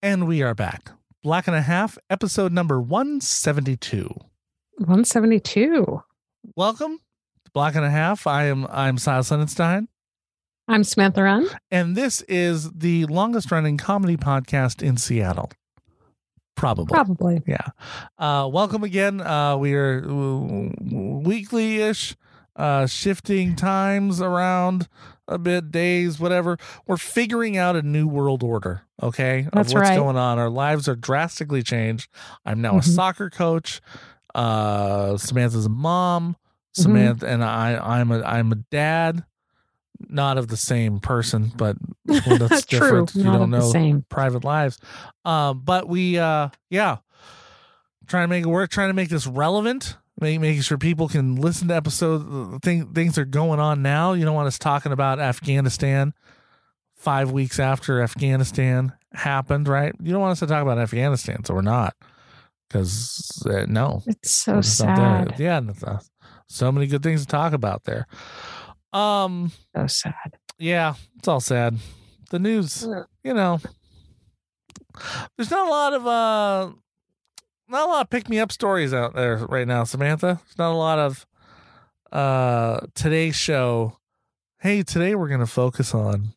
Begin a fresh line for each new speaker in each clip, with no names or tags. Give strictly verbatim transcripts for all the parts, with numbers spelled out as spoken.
And we are back. Black and a Half, episode number one seventy-two.
one seventy-two.
Welcome to Black and a Half. I am I'm Silas Lenenstein.
I'm Samantha Run.
And this is the longest running comedy podcast in Seattle. Probably.
Probably.
Yeah. Uh, welcome again. Uh, we are uh, weekly-ish, uh, shifting times around a bit, days, whatever. We're figuring out a new world order, okay,
That's
of what's
right.
going on. Our lives are drastically changed. I'm now
Mhm.
a soccer coach. Uh, Samantha's a mom. Samantha and I, I'm a, I'm a dad. Not of the same person, but well, that's
True.
different. You
Not
don't
of the
know
same.
private lives. Um, but we, uh, yeah, trying to make it work, trying to make this relevant, make, making sure people can listen to episodes. Thing, things are going on now. You don't want us talking about Afghanistan five weeks after Afghanistan happened, right? You don't want us to talk about Afghanistan, so we're not. Because, uh, no.
It's so
We're just not there.
sad.
Yeah, and it's, uh, so many good things to talk about there. Um,
So sad.
yeah, it's all sad. The news, you know, there's not a lot of uh, not a lot of pick me up stories out there right now, Samantha. There's not a lot of uh today's show. Hey, today we're gonna focus on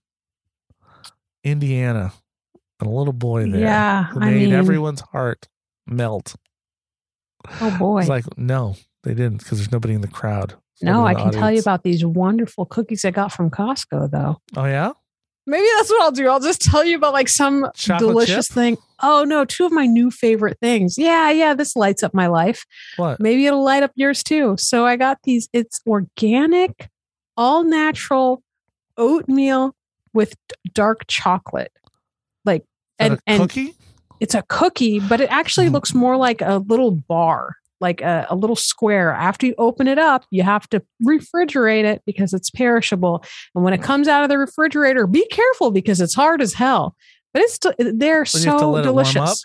Indiana and a little boy there
Yeah,
who
I
made
mean-
everyone's heart melt.
Oh, boy.
It's like, no, they didn't, because there's nobody in the crowd.
No,
Nobody
I
in the
can tell you
audience.
about these wonderful cookies I got from Costco, though.
Oh yeah,
Maybe that's what I'll do. I'll just tell you about like some
Chocolate
delicious
chip?
thing. Oh, no, two of my new favorite things. Yeah, yeah, this lights up my life.
what?
Maybe it'll light up yours too. So I got these. It's organic, all natural oatmeal with d- dark chocolate. Like,
Is that
and,
a
and
cookie?
it's a cookie, but it actually
Mhm.
looks more like a little bar, like a, a little square. After you open it up, you have to refrigerate it because it's perishable. And when it comes out of the refrigerator, be careful because it's hard as hell. But it's still, they're
Well, you have to
so
let it warm up?
delicious.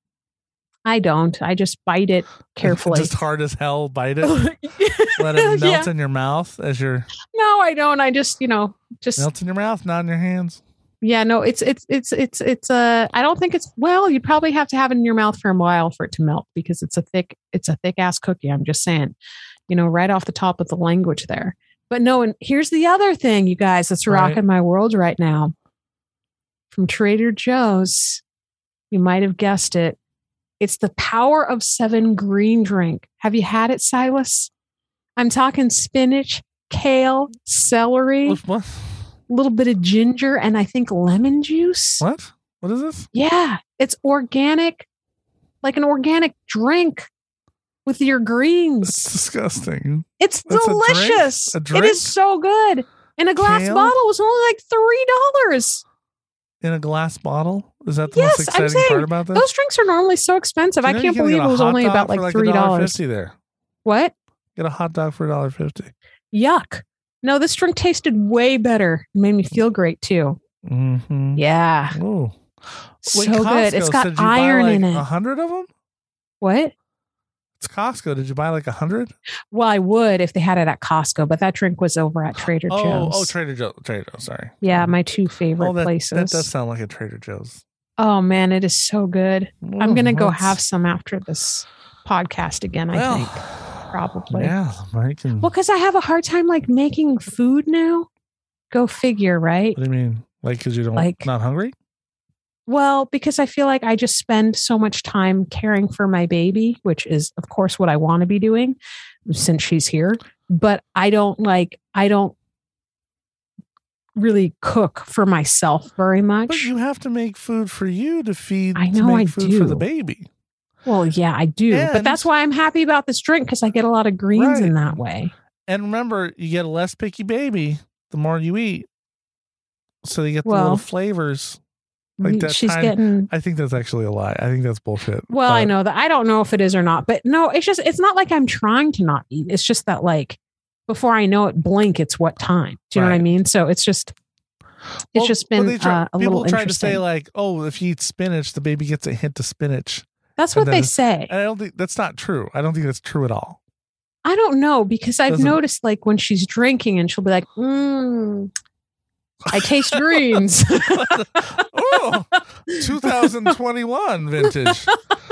I don't. I just bite it carefully.
Just hard as hell, bite it. Let it melt
Yeah.
in your mouth as your
No, I don't. I just, you know, just
melts in your mouth, not in your hands.
yeah, no, it's it's it's it's it's uh I don't think it's well, you probably have to have it in your mouth for a while for it to melt because it's a thick it's a thick ass cookie. I'm just saying, you know, right off the top of the language there. But no, and here's the other thing, you guys, that's
Right.
rocking my world right now. From Trader Joe's, you might have guessed it. It's the Power of Seven green drink. Have you had it, Silas? I'm talking spinach, kale, celery,
What? What?
a little bit of ginger, and I think lemon juice.
What? What is this?
Yeah, it's organic, like an organic drink with your greens.
It's disgusting.
It's
That's a drink?
delicious.
A
It
drink?
is so good. And a glass
Kale?
bottle was only like three dollars.
In a glass bottle? Is that the
Yes,
most
I'm
exciting
saying
part about this?
those drinks are normally so expensive.
Do you
I
know
can't
you can
believe
get
it
a
was
hot
only
dog
about
for
like
like
three
a dollar
dollars.
fifty there.
What?
Get a hot dog for a dollar fifty.
Yuck! No, this drink tasted way better. It made me feel great too.
Mm-hmm.
Yeah,
Ooh.
so
Wait,
good.
Costco
It's got
said you buy
iron
like
in it.
A hundred of them?
What?
It's Costco. Did you buy like a hundred?
Well, I would if they had it at Costco, but that drink was over at Trader
Oh,
Joe's.
oh, Trader Joe's. Trader Joe's. Sorry.
Yeah, my two favorite
Oh, that,
places.
that does sound like a Trader Joe's.
Oh man, it is so good. I'm
Oh,
gonna go
let's-
have some after this podcast again. I
Well,
think probably.
Yeah, I can.
Well, because I have a hard time like making food now. Go figure, right?
What do you mean? Like, because you don't
Like-
not hungry?
Well, because I feel like I just spend so much time caring for my baby, which is, of course, what I want to be doing since she's here. But I don't like, I don't really cook for myself very much.
But you have to make food for you to feed.
I
to
know
make
I
food for
do.
the baby.
Well, yeah, I do. but
And-
that's why I'm happy about this drink because I get a lot of greens
Right.
in that way.
And remember, you get a less picky baby the more you eat. So you get the
Well,
little flavors. Like that
She's
time-
getting.
I think that's actually a lie. I think that's bullshit.
Well, I
But-
know that. I don't know if it is or not, but no, it's just, it's not like I'm trying to not eat. It's just that, like, before I know it, blink, it's what time. Do you know what I
Right.
mean? So it's just, it's
Well,
just
well,
been
they try-
uh, a
people
little
try to
interesting.
say like, oh, if you eat spinach, the baby gets a hint of spinach.
That's
and
what they
then-
say.
And I don't think that's not true. I don't think that's true at all.
I don't know because I've
Doesn't-
noticed like when she's drinking and she'll be like, mm, I taste greens.
Oh, twenty twenty-one vintage.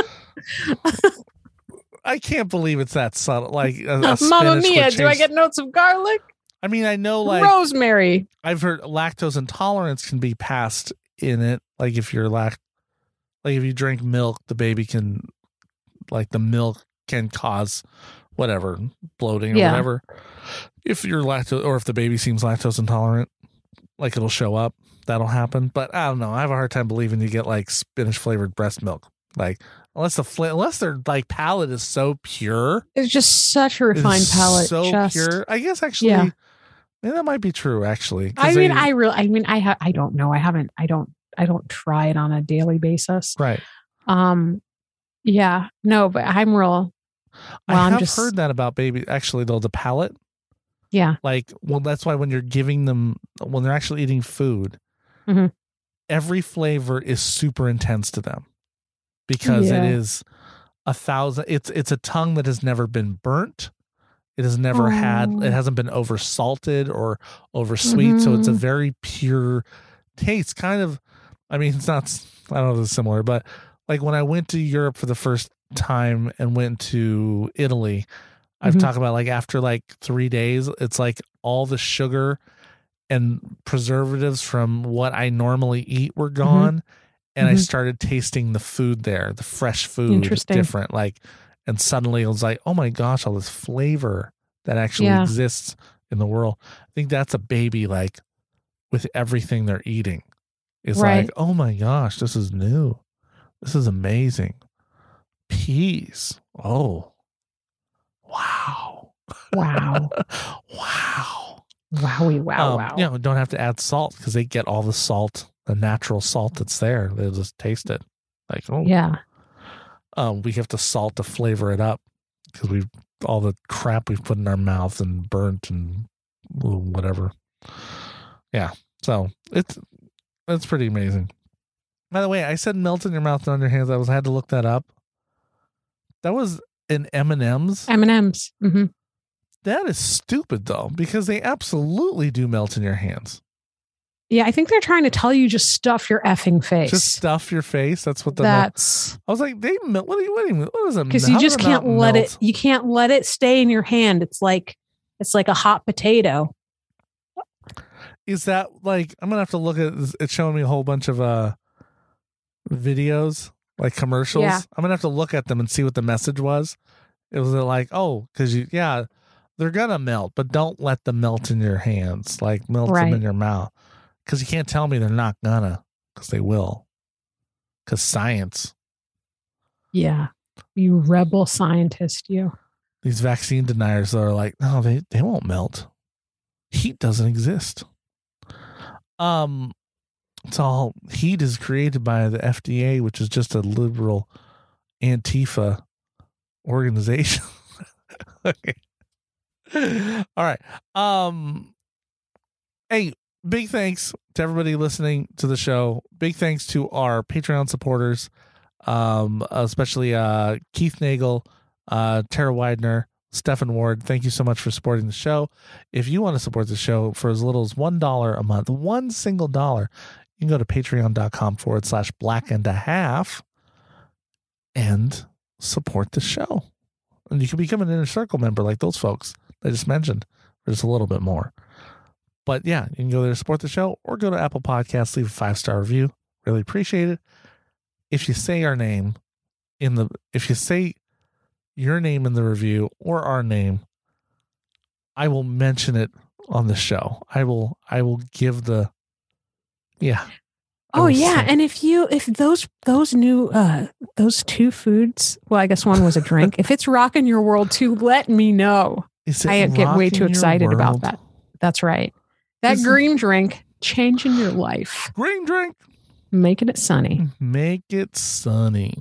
I can't believe it's that subtle. Like a, a
Mamma mia,
change.
do I get notes of garlic?
I mean, I know like
rosemary.
I've heard lactose intolerance can be passed in it. Like if you're lact, like if you drink milk, the baby can, like the milk can cause whatever bloating or
Yeah.
whatever. If you're lactose, or if the baby seems lactose intolerant, like it'll show up. That'll happen. But I don't know. I have a hard time believing you get like spinach flavored breast milk. Like unless the fl- unless their like palate is so pure,
It's just such a refined
it's
palate.
so
just,
pure. I guess actually,
Yeah.
yeah, that might be true. Actually, 'cause
I mean,
they-
I really, I mean, I ha- I don't know. I haven't. I don't. I don't try it on a daily basis.
right.
Um, yeah, no, but I'm real. Well,
I
I'm
have
just-
heard that about baby. Actually, though, the palate,
Yeah,
like, well, that's why when you're giving them, when they're actually eating food,
Mhm.
every flavor is super intense to them because
Yeah.
it is a thousand. It's it's a tongue that has never been burnt. It has never had.
Oh.
It hasn't been over salted or over sweet. So it's a
Mhm.
very pure taste. Kind of. I mean, it's not. I don't know if it's similar, but like when I went to Europe for the first time and went to Italy, I've
Mhm.
talked about like after like three days, it's like all the sugar and preservatives from what I normally eat were gone. And I
Mhm.
started tasting the food there, the fresh food,
Interesting.
different. Like, and suddenly it was like, oh my gosh, all this flavor that actually
Yeah.
exists in the world. I think that's a baby, like with everything they're eating, is
Right.
like, oh my gosh, this is new. This is amazing. Peas. Oh, wow.
wow,
Wow.
wowie, wow,
Um,
wow.
You know, don't have to add salt because they get all the salt, the natural salt that's there. They'll just taste it. Like, oh,
Yeah,
um, we have to salt to flavor it up because we've all the crap we've put in our mouth and burnt and whatever. Yeah. So it's, it's pretty amazing. By the way, I said melt in your mouth and on your hands. I was, I had to look that up. That was in M and M's.
M and M's. Mm-hmm.
That is stupid though, because they absolutely do melt in your hands.
Yeah, I think they're trying to tell you just stuff your effing face.
Just stuff your face. That's what the.
That's
I was like, they melt. What do you? What do you? What is it?
because
How
you
do
just
they
can't
not
let
melt?
it. You can't let it stay in your hand. It's like it's like a hot potato.
Is that like? I'm gonna have to look at. It's showing me a whole bunch of uh videos, like commercials.
Yeah.
I'm gonna have to look at them and see what the message was. It was like, oh, because you, yeah, they're gonna melt, but don't let them melt in your hands. Like melt them
Right.
in your mouth, because you can't tell me they're not gonna, because they will. Because science,
Yeah, you rebel scientist, you.
these vaccine deniers are like, no, they they won't melt. Heat doesn't exist. Um, it's all heat is created by the F D A, which is just a liberal Antifa organization. Okay. All right. Um, hey, big thanks to everybody listening to the show. Big thanks to our Patreon supporters, um, especially uh, Keith Nagel, uh, Tara Widener, Stefan Ward. Thank you so much for supporting the show. If you want to support the show for as little as one dollar a month, one single dollar, you can go to patreon.com forward slash black and a half and support the show. And you can become an inner circle member like those folks I just mentioned for just a little bit more. But yeah, you can go there to support the show or go to Apple Podcasts, leave a five-star review. Really appreciate it. If you say our name in the, if you say your name in the review or our name, I will mention it on the show. I will, I will give the, yeah. I
Oh
will
yeah,
say-
and if you if those those new uh those two foods, well, I guess one was a drink. If it's rocking your world too, let me know.
Is it
I get way
rocking
too
your
excited about
world?
that. That's right. That
Is it-
green drink changing your life,
Green drink.
making it sunny.
Make it sunny.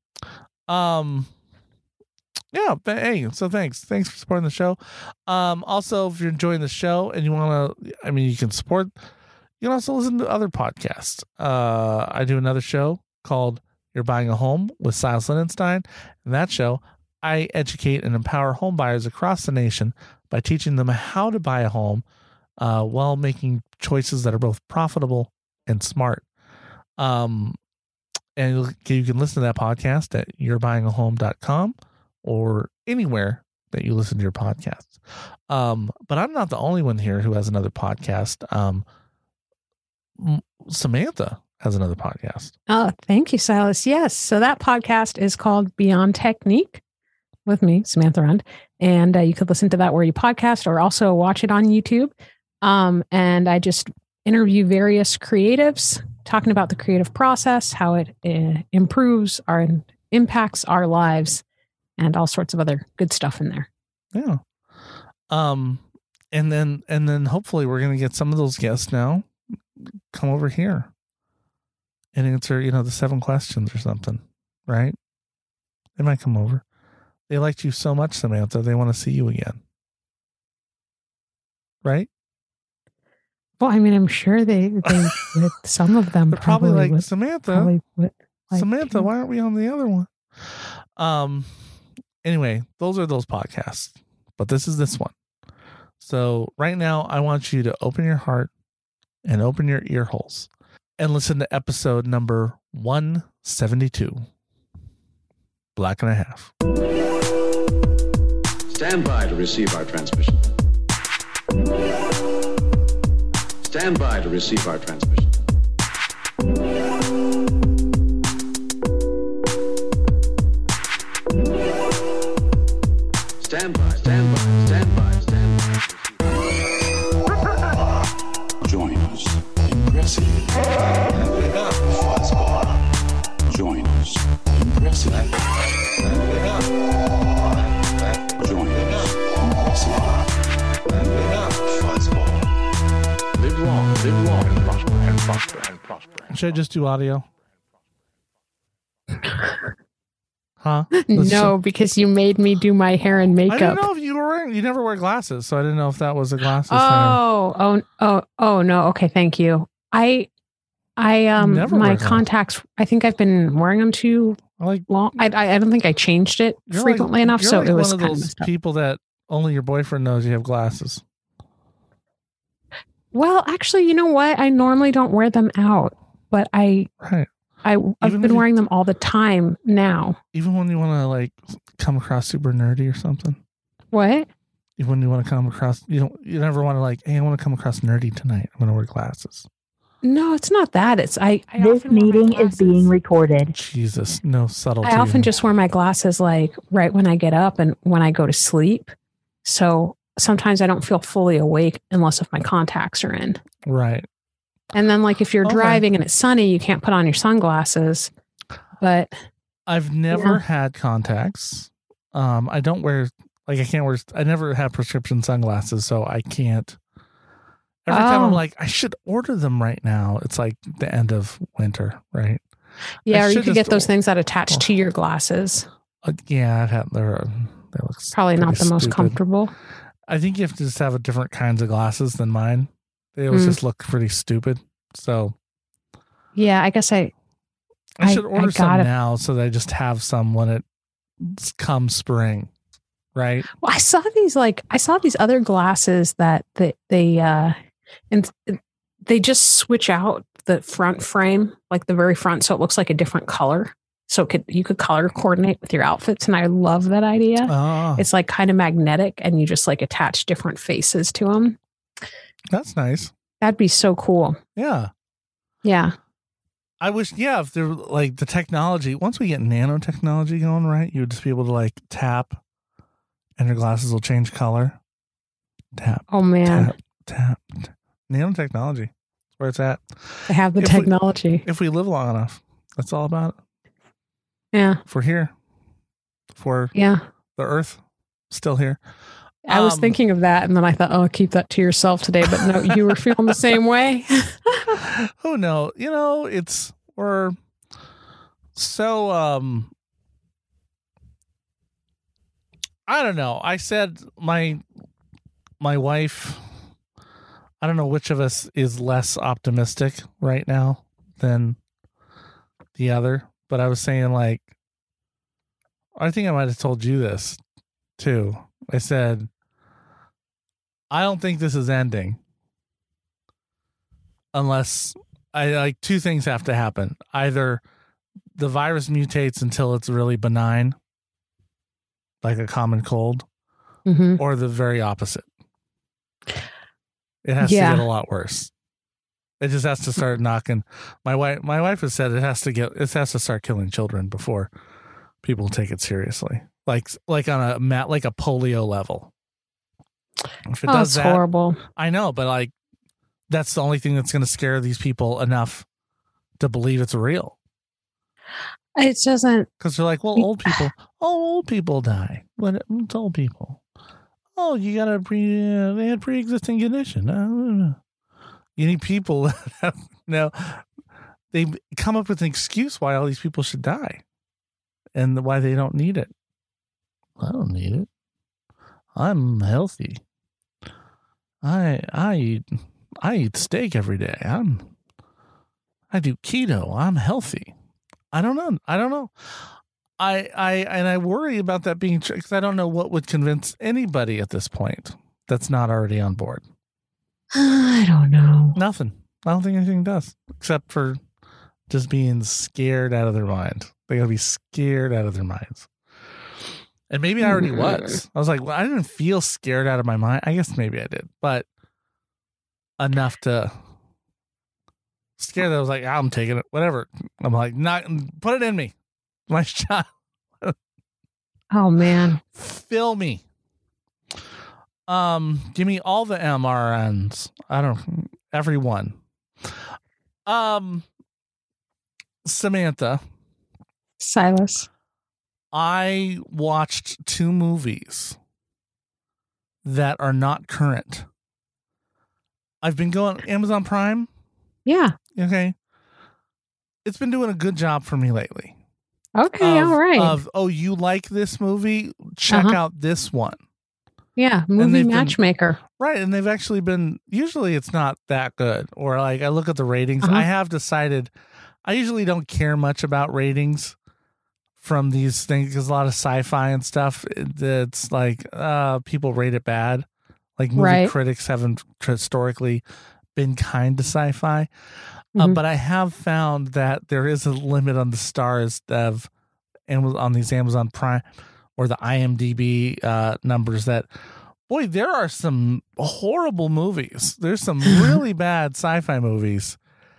Um, yeah. But hey, so thanks, thanks for supporting the show. Um, also, if you're enjoying the show and you want to, I mean, you can support. You can also listen to other podcasts. Uh, I do another show called "You're Buying a Home" with Silas Lindenstein. In that show, I educate and empower home buyers across the nation by teaching them how to buy a home uh, while making choices that are both profitable and smart. Um, and you can listen to that podcast at you're buying a home dot com or anywhere that you listen to your podcasts. Um, but I'm not the only one here who has another podcast. Um, Samantha has another podcast.
Oh, thank you, Silas. Yes. So that podcast is called Beyond Technique with me, Samantha Rund. And uh, you could listen to that where you podcast or also watch it on YouTube. Um, and I just interview various creatives talking about the creative process, how it uh, improves our impacts our lives, and all sorts of other good stuff in there.
Yeah. Um, and then, and then hopefully we're going to get some of those guests now come over here and answer, you know, the seven questions or something, right? They might come over. They liked you so much, Samantha. They want to see you again. Right?
Well, I mean, I'm sure they, they with some of them
They're probably, probably like,
would,
Samantha,
probably would, like,
Samantha, why aren't we on the other one? Um, anyway, those are those podcasts, but this is this one. So right now I want you to open your heart and open your ear holes and listen to episode number one seventy-two, Black and a Half.
Stand by to receive our transmission. Stand by to receive our transmission. Stand by, stand by, stand by, stand by.
Join us in Impressive Fuzzball. Join us in Impressive. Join us in Impressive Fuzzball.
Live long, live long, and prosper, and prosper, and prosper.
Should I just do audio? Huh?
No, because you made me do my hair and makeup.
I didn't know if you were wearing, you never wear glasses, so I didn't know if that was a glasses
oh, thing. Oh, oh, oh, no. Okay, thank you. I, I, um,
Never
my
wear them.
contacts, I think I've been wearing them too
Like,
long. I, I, I don't think I changed it
you're
frequently
like,
enough,
you're
so
like
it was
one of
kind of
those
messed up.
people that only your boyfriend knows you have glasses.
Well, actually, you know what? I normally don't wear them out, but I,
Right.
I, I've
Even if
been
you-
wearing them all the time now.
Even when you want to like come across super nerdy or something.
What?
Even when you want to come across, you don't, you never want to like, hey, I want to come across nerdy tonight. I'm going to wear glasses.
No, it's not that. It's I. I
This
often wear my
meeting is being
glasses-
recorded.
Jesus, no subtlety.
I often just wear my glasses like right when I get up and when I go to sleep. So sometimes I don't feel fully awake unless if my contacts are in.
Right.
And then like if you're
Okay.
driving and it's sunny, you can't put on your sunglasses. But
I've never
Yeah.
had contacts. Um, I don't wear, like, I can't wear, I never have prescription sunglasses, so I can't. Every time I'm
Oh.
like, I should order them right now. It's like the end of winter, right?
yeah,
I
or you
should
could get
just-
those things that attach to your glasses.
Uh, yeah, I've had, they're, they look
Probably not
pretty
the most
stupid.
comfortable.
I think you have to just have a different kinds of glasses than mine. They always
Mm.
just look pretty stupid. So
Yeah, I guess I.
I
I-
should order
I
some
gotta-
now so that I just have some when it comes spring, right?
Well, I saw these like I saw these other glasses that they they uh and they just switch out the front frame, like the very front, so it looks like a different color. So it could you could color coordinate with your outfits, and I love that idea.
Oh,
It's like kind of magnetic, and you just like attach different faces to them.
that's nice.
That'd be so cool.
Yeah.
Yeah.
I wish, yeah, if there like the technology, once we get nanotechnology going, right, you would just be able to like tap and your glasses will change color. Tap,
Oh man,
tap, tap. tap. Nanotechnology. That's where it's at.
they have the
If we-
technology.
If we live long enough, that's all about it.
Yeah.
If we're here, for
Yeah.
the earth still here.
I was
Um,
thinking of that, and then I thought, oh, keep that to yourself today. But no, you were feeling the same way.
Oh no, you know, it's we're so um I don't know. I said my my wife, I don't know which of us is less optimistic right now than the other, but I was saying like I think I might have told you this too. I said I don't think this is ending. unless I like two things have to happen. Either the virus mutates until it's really benign, like a common cold,
Mm-hmm.
or the very opposite. It has
Yeah.
to get a lot worse. It just has to start knocking. My wife, my wife has said it has to get, it has to start killing children before people take it seriously. Like, like on a mat, like a polio level. If it
Oh,
does
it's
that,
horrible.
I know, but like, that's the only thing that's going to scare these people enough to believe it's real.
It doesn't.
Because they're like, well, old people, oh, old people die. But it's old people. Oh, you got a pre, uh, they had pre-existing condition. I don't know. You need people that have, no, they come up with an excuse why all these people should die and why they don't need it. I don't need it. I'm healthy. I, I eat, I eat steak every day. I'm, I do keto. I'm healthy. I don't know. I don't know. I, I, and I worry about that being true because I don't know what would convince anybody at this point that's not already on board.
I don't know.
Nothing. I don't think anything does except for just being scared out of their mind. They gotta be scared out of their minds. And maybe I already was. I was like, well, I didn't feel scared out of my mind. I guess maybe I did, but enough to scare that I was like, I'm taking it, whatever. I'm like, not put it in me. My shot.
Oh man.
Fill me. Um, give me all the M R Ns. I don't every one. Um Samantha,
Silas.
I watched two movies that are not current. I've been going Amazon Prime.
Yeah.
Okay. It's been doing a good job for me lately.
Okay.
Of-
all right.
Of, oh, you like this movie? Check
Uh-huh.
out this one.
yeah.
and
Movie
they've been-
matchmaker.
Right. And they've actually been, usually it's not that good. Or like I look at the ratings.
Uh-huh.
I have decided I usually don't care much about ratings from these things because a lot of sci-fi and stuff, it's like uh, people rate it bad. Like movie
Right.
critics haven't historically been kind to sci-fi. Uh,
Mhm.
but I have found that there is a limit on the stars of and on these Amazon Prime or the IMDb uh, numbers that, boy, there are some horrible movies. There's some really bad sci-fi movies.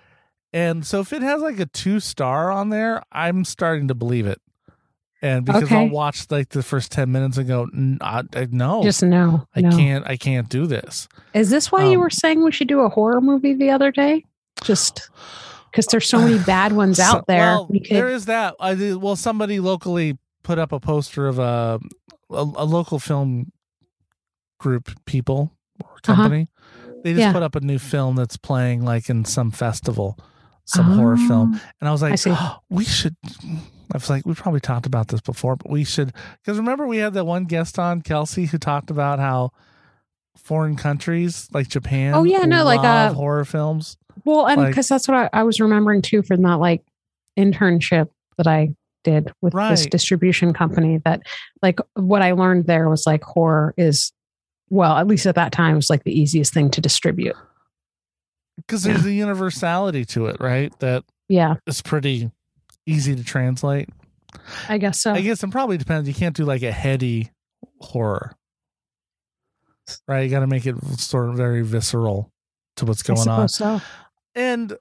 And so if it has like a two star on there, I'm starting to believe it. And because
Okay.
I'll watch like the first ten minutes and go, "N- I, I, no,
Just no.
I
no.
can't, I can't do this.
Is this why you
Um,
were saying we should do a horror movie the other day? Just because there's so many bad ones
So-
out there.
Well,
We could,
there is that. I did, well, somebody locally put up a poster of a a, a local film group people or company. They just
Uh-huh. Yeah.
put up a new film that's playing like in some festival, some horror film,
Oh,
and I was
I
like,
see.
oh, we should. I was like, we probably talked about this before, but we should because remember we had that one guest on Kelsey who talked about how foreign countries like Japan,
Oh, yeah, no, like,
love
uh,
horror films.
Well, and
like-
because that's what I, I was remembering too from that like internship that I did with this
Right.
distribution company. That like what I learned there was like horror is, well, at least at that time, it was like the easiest thing to distribute.
Because there's a universality to it, right? That
Yeah,
is pretty easy to translate.
I guess so.
I guess it probably depends. You can't do like a heady horror, right? You got to make it sort of very visceral to what's
I
going on.
suppose so.
And,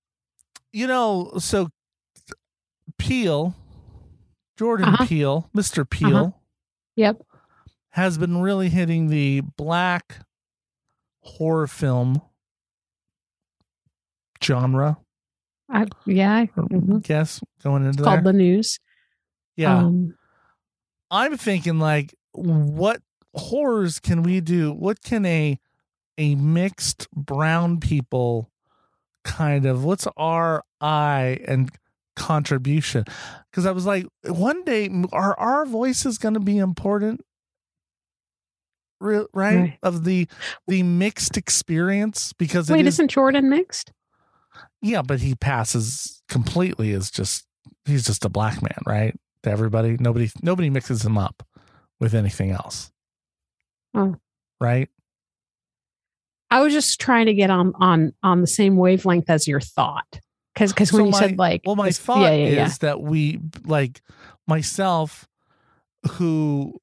you know, so Peele, Jordan
Uh-huh.
Peele, Mister Peele,
Uh-huh. Yep.
has been really hitting the black horror film genre,
I, yeah. I-
or
mhm.
guess, going into
It's called
there.
The News.
Yeah.
Um,
I'm thinking like, what horrors can we do? What can a a mixed brown people kind of? What's our eye and contribution? Because I was like, one day, are our voices going to be important? Re- right?
Right.
Of the the mixed experience, because it
wait,
is,
isn't Jordan mixed?
yeah, but he passes completely as just he's just a black man, right? To everybody, nobody nobody mixes him up with anything else.
Oh.
Right?
I was just trying to get on on on the same wavelength as your thought. Because because when
So
you
my-
said like,
well, my
this-
thought
yeah, yeah,
is
yeah.
that we like myself, who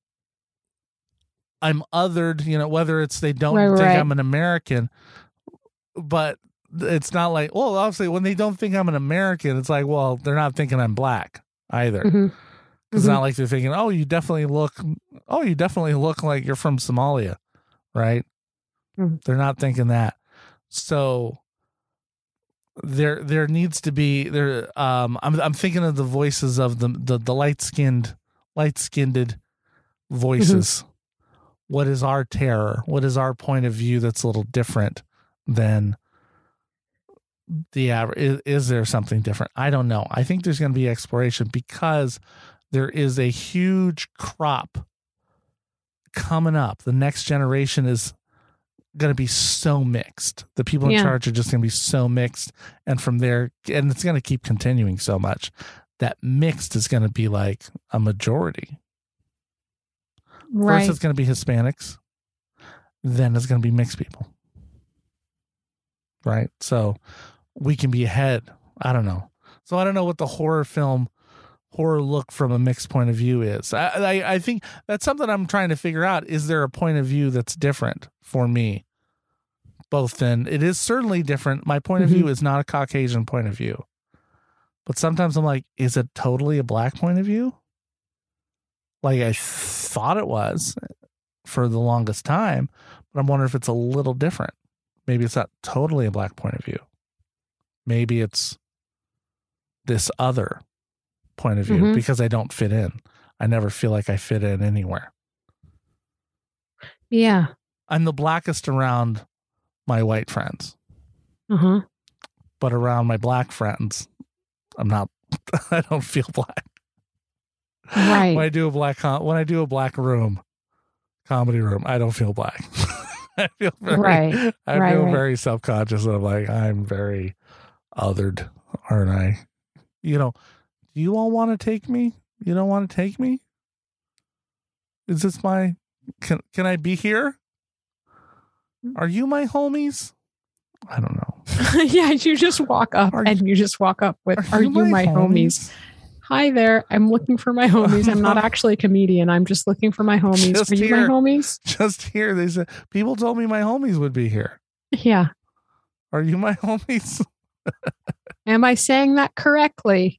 I'm othered, you know, whether it's they don't
Right,
think
right.
I'm an American, but it's not like, well, obviously when they don't think I'm an American, it's like, well, they're not thinking I'm black either.
Mhm.
It's
Mhm.
not like they're thinking, oh, you definitely look, oh, you definitely look like you're from Somalia, right?
Mhm.
They're not thinking that. So there, there needs to be there. Um, I'm, I'm thinking of the voices of the the, the light skinned, light skinned voices. What is our terror? What is our point of view that's a little different than the average? Is, is there something different? I don't know. I think there's going to be exploration because there is a huge crop coming up. The next generation is going to be so mixed. The people in
Yeah.
charge are just going to be so mixed. And from there, and it's going to keep continuing so much that mixed is going to be like a majority.
Right.
First, it's going to be Hispanics. Then it's going to be mixed people. Right? So we can be ahead. I don't know. So I don't know what the horror film, horror look from a mixed point of view is. I, I, I think that's something I'm trying to figure out. Is there a point of view that's different for me? Both then. It is certainly different. My point
Mhm.
of view is not a Caucasian point of view. But sometimes I'm like, is it totally a black point of view? Like I thought it was for the longest time, but I'm wondering if it's a little different. Maybe it's not totally a black point of view. Maybe it's this other point of view
Mhm.
because I don't fit in. I never feel like I fit in anywhere.
Yeah.
I'm the blackest around my white friends,
Uh-huh.
but around my black friends, I'm not, I don't feel black.
Right.
When I do a black com- when I do a black room, comedy room, I don't feel black. I feel very,
Right.
I
Right,
feel
right.
very self conscious. I'm like, I'm very othered, aren't I? You know, do you all want to take me? You don't want to take me? Is this my? Can can I be here? Are you my homies? I don't know.
Yeah, you just walk up
Are
and you just walk up with,
Are,
are you my homies? Hi there. I'm looking for my homies. I'm not actually a comedian. I'm just looking for my homies.
Just
Are you my
here.
homies?
Just here, they said people told me my homies would be here.
Yeah.
Are you my homies?
Am I saying that correctly?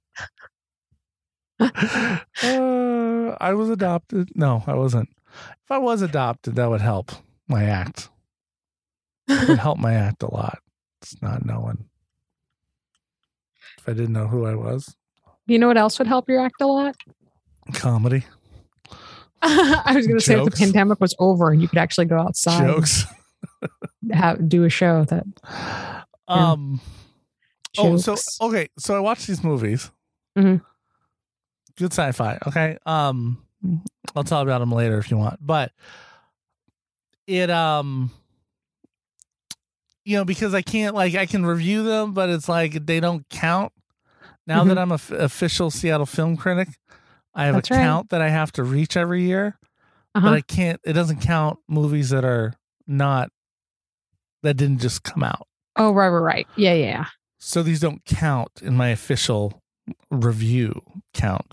uh, I was adopted. No, I wasn't. If I was adopted, that would help my act. It would help my act a lot. It's not knowing. If I didn't know who I was,
You know what else would help your act a lot?
comedy,
I was going to say if the
Jokes.
pandemic was over and you could actually go outside
jokes.
and have, do a show that
Um. Oh, so
jokes.
okay. So I watched these movies.
Mhm.
Good sci-fi. Okay. Um, I'll tell about them later if you want. But it um, you know, because I can't like I can review them, but it's like they don't count. Now
Mhm.
that I'm a f- official Seattle film critic, I have
That's
a
right.
count that I have to reach every year,
Uh-huh.
but I can't. It doesn't count movies that are not that didn't just come out.
Oh, right, right, right. Yeah, yeah, yeah.
So these don't count in my official review count.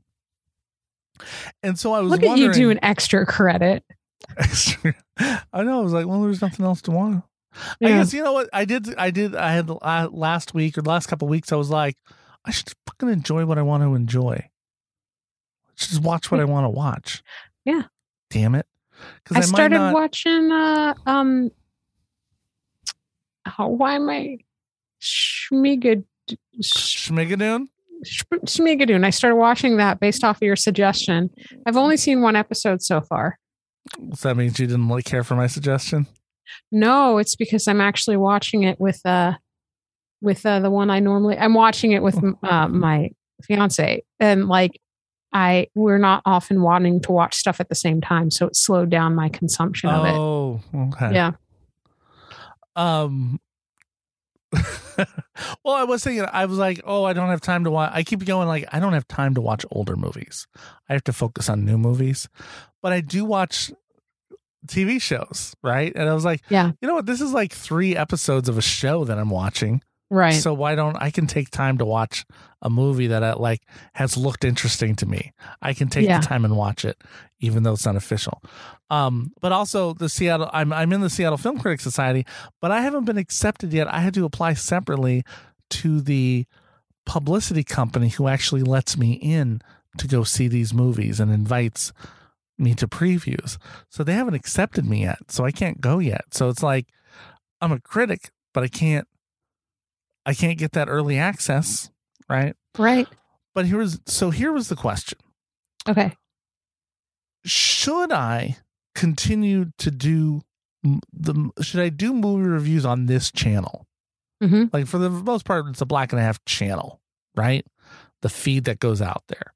And so I was
Look at you
wondering,
doing extra credit.
extra. I know. I was like, well, there's nothing else to want. I
Yeah.
guess you know what I did. I did. I had uh, last week or the last couple of weeks. I was like, I should fucking enjoy what I want to enjoy. I should just watch what I want to watch.
Yeah.
Damn it.
I
Because I,
started
might not.
watching uh um oh, why am I Schmigad Sh-
Schmigadoon.
Schmigadoon. I started watching that based off of your suggestion. I've only seen one episode so far.
So that means you didn't like care for my suggestion.
No, it's because I'm actually watching it with uh with uh, the one I normally I'm watching it with uh, my fiance, and like I we're not often wanting to watch stuff at the same time, so it slowed down my consumption of it.
Oh, okay.
Yeah.
Um. Well, I was thinking, I was like, oh, I don't have time to watch. I keep going like, I don't have time to watch older movies. I have to focus on new movies. But I do watch T V shows, right? And I was like,
Yeah.
you know what? This is like three episodes of a show that I'm watching.
Right.
So why don't I can take time to watch a movie that I, like has looked interesting to me. I can take
Yeah.
the time and watch it, even though it's not official. Um, but also the Seattle, I'm I'm in the Seattle Film Critics Society, but I haven't been accepted yet. I had to apply separately to the publicity company who actually lets me in to go see these movies and invites me to previews. So they haven't accepted me yet. So I can't go yet. So it's like I'm a critic, but I can't I can't get that early access, right?
Right.
But here was so here was the question.
Okay.
Should I continue to do m- the should I do movie reviews on this channel?
Mm-hmm.
Like for the most part, it's a black and a half channel, right? The feed that goes out there.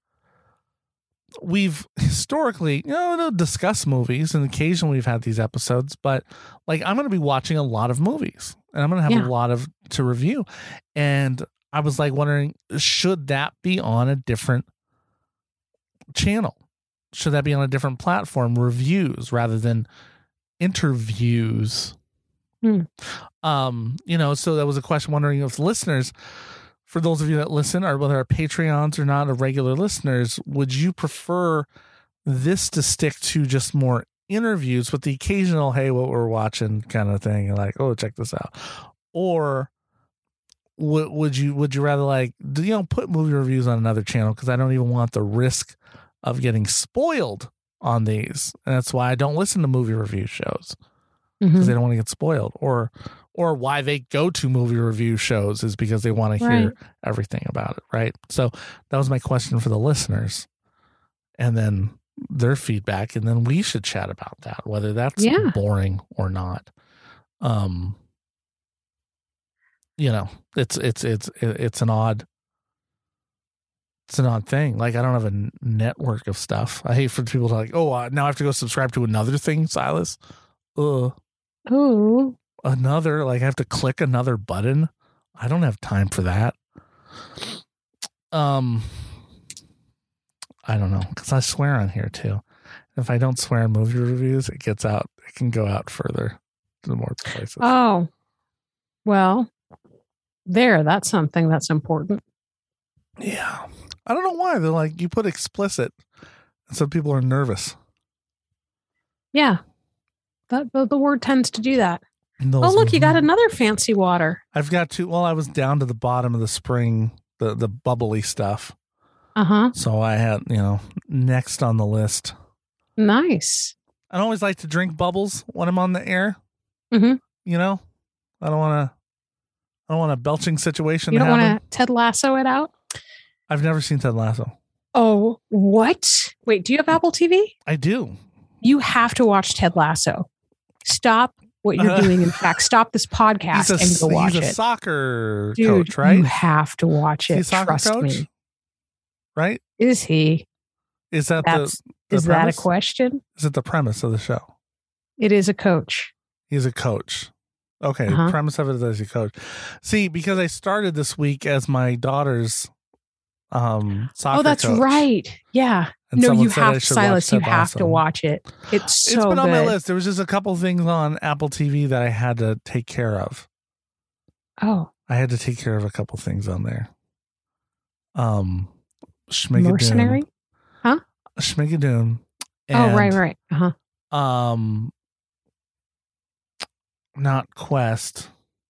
We've historically, you know, discussed movies, and occasionally we've had these episodes, but like I'm going to be watching a lot of movies, and I'm going to have
Yeah.
a lot of to review. And I was like wondering, should that be on a different channel? Should that be on a different platform? Reviews rather than interviews.
Hmm.
Um, you know, so that was a question. Wondering if listeners, for those of you that listen, or whether are Patreons or not, or regular listeners, would you prefer this to stick to just more interviews with the occasional, hey, what we're watching kind of thing, and like, oh, check this out, or would would you would you rather like, you know, put movie reviews on another channel, because I don't even want the risk of getting spoiled on these, and that's why I don't listen to movie review shows, because
Mhm.
they don't want to get spoiled, or or why they go to movie review shows is because they want to hear
Right.
everything about it, right? So that was my question for the listeners, and then their feedback, and then we should chat about that, whether that's
Yeah.
boring or not. Um, you know, it's it's it's it's an odd it's an odd thing. Like I don't have a n- network of stuff. I hate for people to like, oh, uh, now I have to go subscribe to another thing, Silas. Ugh.
Ooh.
Another, like I have to click another button. I don't have time for that. Um, I don't know, because I swear on here too. If I don't swear in movie reviews, it gets out. It can go out further to more places.
Oh. Well, there. That's something that's important.
Yeah, I don't know why they're like you put explicit, and so people are nervous.
Yeah. That the, the word tends to do that.
And those-
Oh, look, you got another fancy water.
I've got to. Well, I was down to the bottom of the spring, the the bubbly stuff.
Uh huh.
So I had, you know, next on the list.
Nice.
I always like to drink bubbles when I'm on the air.
Mhm.
You know, I don't want to. I don't want a belching situation.
You
to
don't
happen.
want to Ted Lasso it out?
I've never seen Ted Lasso.
Oh, what? Wait, do you have Apple T V?
I do.
You have to watch Ted Lasso. Stop what you're doing. In fact, stop this podcast
He's a,
and go watch
he's a
it.
soccer
Dude,
coach, right?
you have to watch
He's
it.
a soccer
Trust
coach,
me.
right?
Is he?
Is that
That's,
the, the
is that a
premise?
question?
Is it the premise of the show?
It is a coach.
He's a coach. Okay,
Uh-huh.
the premise of it is that he's a coach. See, because I started this week as my daughter's um soccer
Oh, that's
coach.
right. Yeah.
And
No,
someone
you
said I
have,
should
Silas,
watch
you
Ted
have
Lasso.
to watch it. It's so
It's been on
good.
my list. There was just a couple things on Apple T V that I had to take care of.
Oh,
I had to take care of a couple things on there. Um, Schmigadoon.
Mercenary?
Schmigadoon.
Oh, right, right. Uh huh.
Um, not Quest.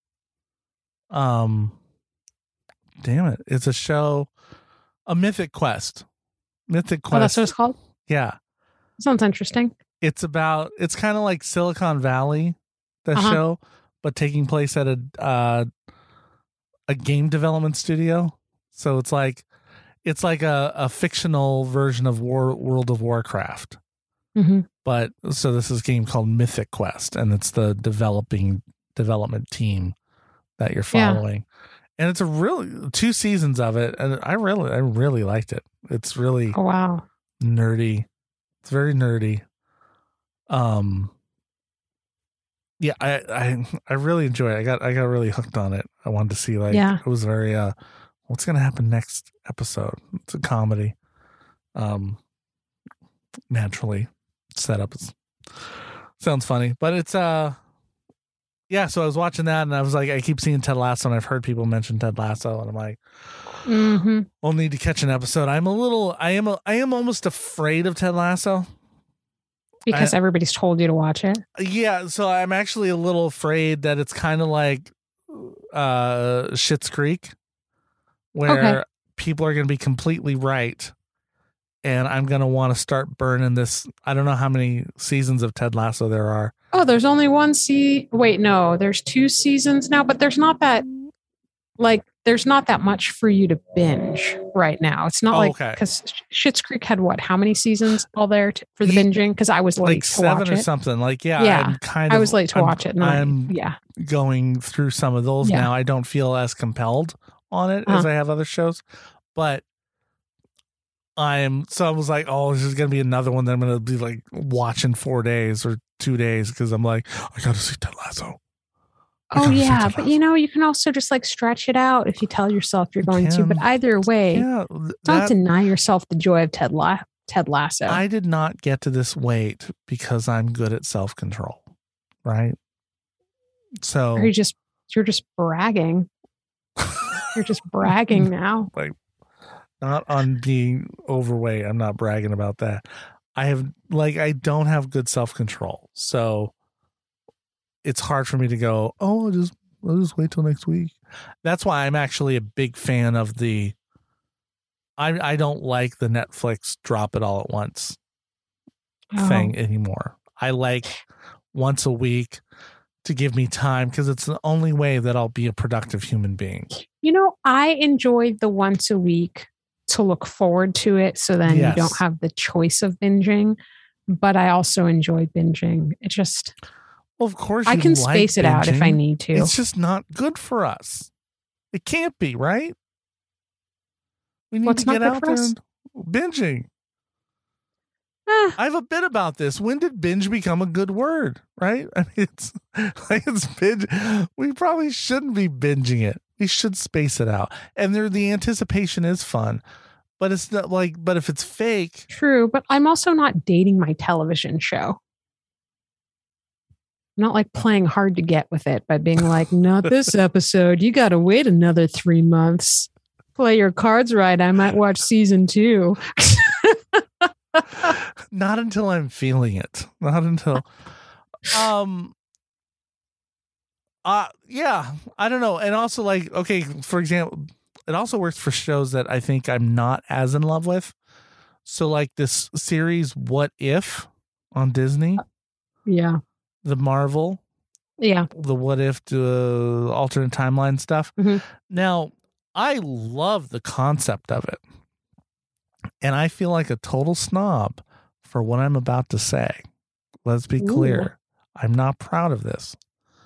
Um, damn it! It's a show, a Mythic Quest. Mythic Quest.
Oh, that's what it's called?
Yeah,
Sounds interesting.
it's about. It's kind of like Silicon Valley, the
Uh-huh.
show, but taking place at a uh, a game development studio. So it's like it's like a, a fictional version of War, World of Warcraft.
Mm-hmm.
But so this is a game called Mythic Quest, and it's the developing development team that you're
Yeah.
following. And it's a really two seasons of it, and I really I really liked it. It's really
Oh, wow.
nerdy. It's very nerdy. Um yeah, I I I really enjoy it. I got I got really hooked on it. I wanted to see like
Yeah.
it was very uh what's going to happen next episode. It's a comedy. Um naturally set up as Sounds funny, but it's uh, yeah. So I was watching that, and I was like, I keep seeing Ted Lasso, and I've heard people mention Ted Lasso, and I'm like,
Mm-hmm.
I'll need to catch an episode. I'm a little, I am, a, I am almost afraid of Ted Lasso
Because
I,
everybody's told you to watch it.
Yeah, so I'm actually a little afraid that it's kind of like uh, Schitt's Creek, where
Okay.
people are going to be completely right, and I'm going to want to start burning this. I don't know how many seasons of Ted Lasso there are.
Oh, there's only one se- Wait, no, there's two seasons now, but there's not that, like, there's not that much for you to binge right now. It's not
Oh,
like,
okay.
because Schitt's Creek had what, how many seasons all there to, for the
Ye-
binging? Because I was late
Like
to
seven
watch
or
it.
something. Like, yeah,
Yeah,
I'm kind of.
I was late to
I'm,
watch it. And I-
I'm
yeah.
going through some of those
Yeah.
now. I don't feel as compelled on it as
Uh-huh.
I have other shows, but I'm so I was like, oh, this is gonna be another one that I'm gonna be like watching four days or two days because I'm like, I gotta see Ted Lasso. I
Oh
gotta see
yeah,
Ted
but
Lasso.
you know, you can also just like stretch it out if you tell yourself you're
You
going to. But
can.
either way,
yeah, th-
don't
that,
deny yourself the joy of Ted La- Ted Lasso.
I did not get to this weight because I'm good at self control, right? So
Or you just you're just bragging. You're just bragging now.
not on being overweight. I'm not bragging about that. I have like I don't have good self control, so it's hard for me to go. Oh, I'll just I'll just wait till next week. That's why I'm actually a big fan of the. I I don't like the Netflix drop it all at once
Oh.
thing anymore. I like once a week to give me time because it's the only way that I'll be a productive human being.
You know, I enjoyed the once a week to look forward to it, so then
Yes.
you don't have the choice of binging. But I also enjoy binging. It just
Well, of course,
I
you
can
like
space it out if I
binging.
need to.
It's just not good for us. It can't be, right? We need
What's
to
not
get
good
out
for
there
us?
and binging.
Ah,
I have a bit about this. When did binge become a good word? Right? I mean, it's like it's binge. We probably shouldn't be binging it. We should space it out. And there, the anticipation is fun, but it's not like. But if it's fake,
true, but I'm also not dating my television show. I'm not like playing hard to get with it by being like, not this episode. You got to wait another three months. Play your cards right. I might watch season two.
not until I'm feeling it. Not until. Um. Uh yeah, I don't know. And also like, okay, for example, it also works for shows that I think I'm not as in love with. So like this series What If on Disney,
Yeah.
the Marvel,
Yeah.
the What If uh, alternate timeline stuff.
Mhm.
Now, I love the concept of it. And I feel like a total snob for what I'm about to say. Let's be
Ooh.
clear. I'm not proud of this.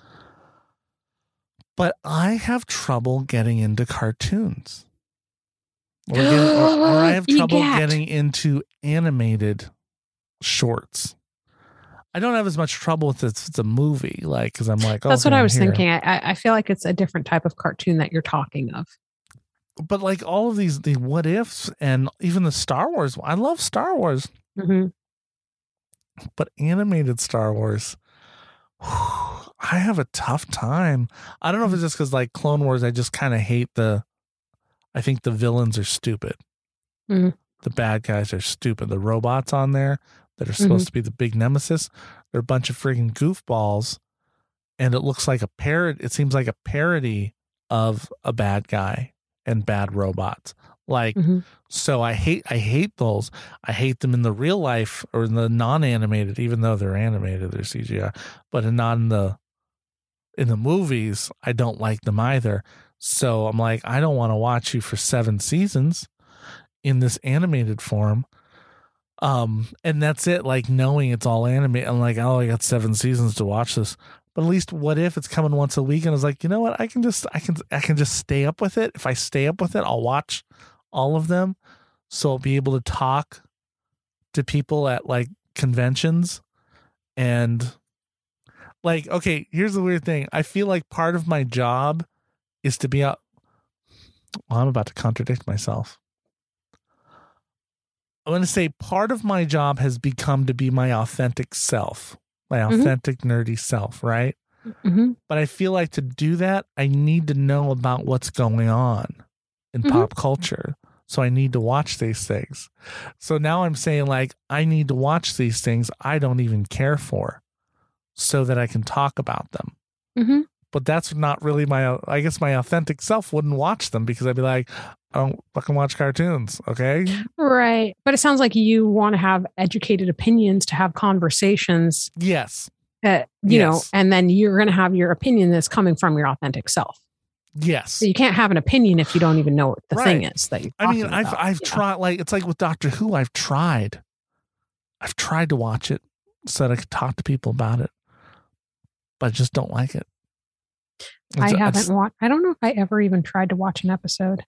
But I have trouble getting into cartoons. Or, getting, or, or I have trouble
Egat.
getting into animated shorts. I don't have as much trouble with it if it's a movie, like, because I'm like, oh,
That's what
okay,
I
I'm
was
here.
thinking. I, I I feel like it's a different type of cartoon that you're talking of.
But like all of these, the what ifs and even the Star Wars, I love Star Wars,
Mm-hmm.
but animated Star Wars, I have a tough time. I don't know if it's just because like Clone Wars, I just kind of hate the, I think the villains are stupid.
Mhm.
The bad guys are stupid. The robots on there that are supposed to be the big nemesis, they're a bunch of friggin' goofballs. And it looks like a parody. It seems like a parody of a bad guy and bad robots. Like,
Mhm.
so I hate, I hate those. I hate them in the real life or in the non-animated, even though they're animated, they're C G I, but in not in the, in the movies, I don't like them either. So I'm like, I don't want to watch you for seven seasons in this animated form. Um, and that's it. Like knowing it's all animated. I'm like, oh, I got seven seasons to watch this. But at least what if it's coming once a week? And I was like, you know what? I can just, I can, I can just stay up with it. If I stay up with it, I'll watch all of them. So I'll be able to talk to people at like conventions and like, okay, here's the weird thing. I feel like part of my job is to be out. Well, I'm about to contradict myself. I'm going to say part of my job has become to be my authentic self my
Mhm.
authentic nerdy self, right?
hmm
But I feel like to do that, I need to know about what's going on in
Mhm.
pop culture. So I need to watch these things. So now I'm saying, like, I need to watch these things I don't even care for so that I can talk about them.
hmm
But that's not really my, I guess my authentic self wouldn't watch them because I'd be like, I don't fucking watch cartoons. Okay.
Right. But it sounds like you want to have educated opinions to have conversations,
Yes.
uh, you know,
Yes.
and then you're going to have your opinion that's coming from your authentic self.
Yes.
So you can't have an opinion if you don't even know what the thing
Right.
is that you're
I mean,
talking
I've,
about,
I've
you know?
tried, like, it's like with Doctor Who, I've tried, I've tried to watch it so that I could talk to people about it, but I just don't like it.
I
It's-
haven't
it's-
watched. I don't know if I ever even tried to watch an episode.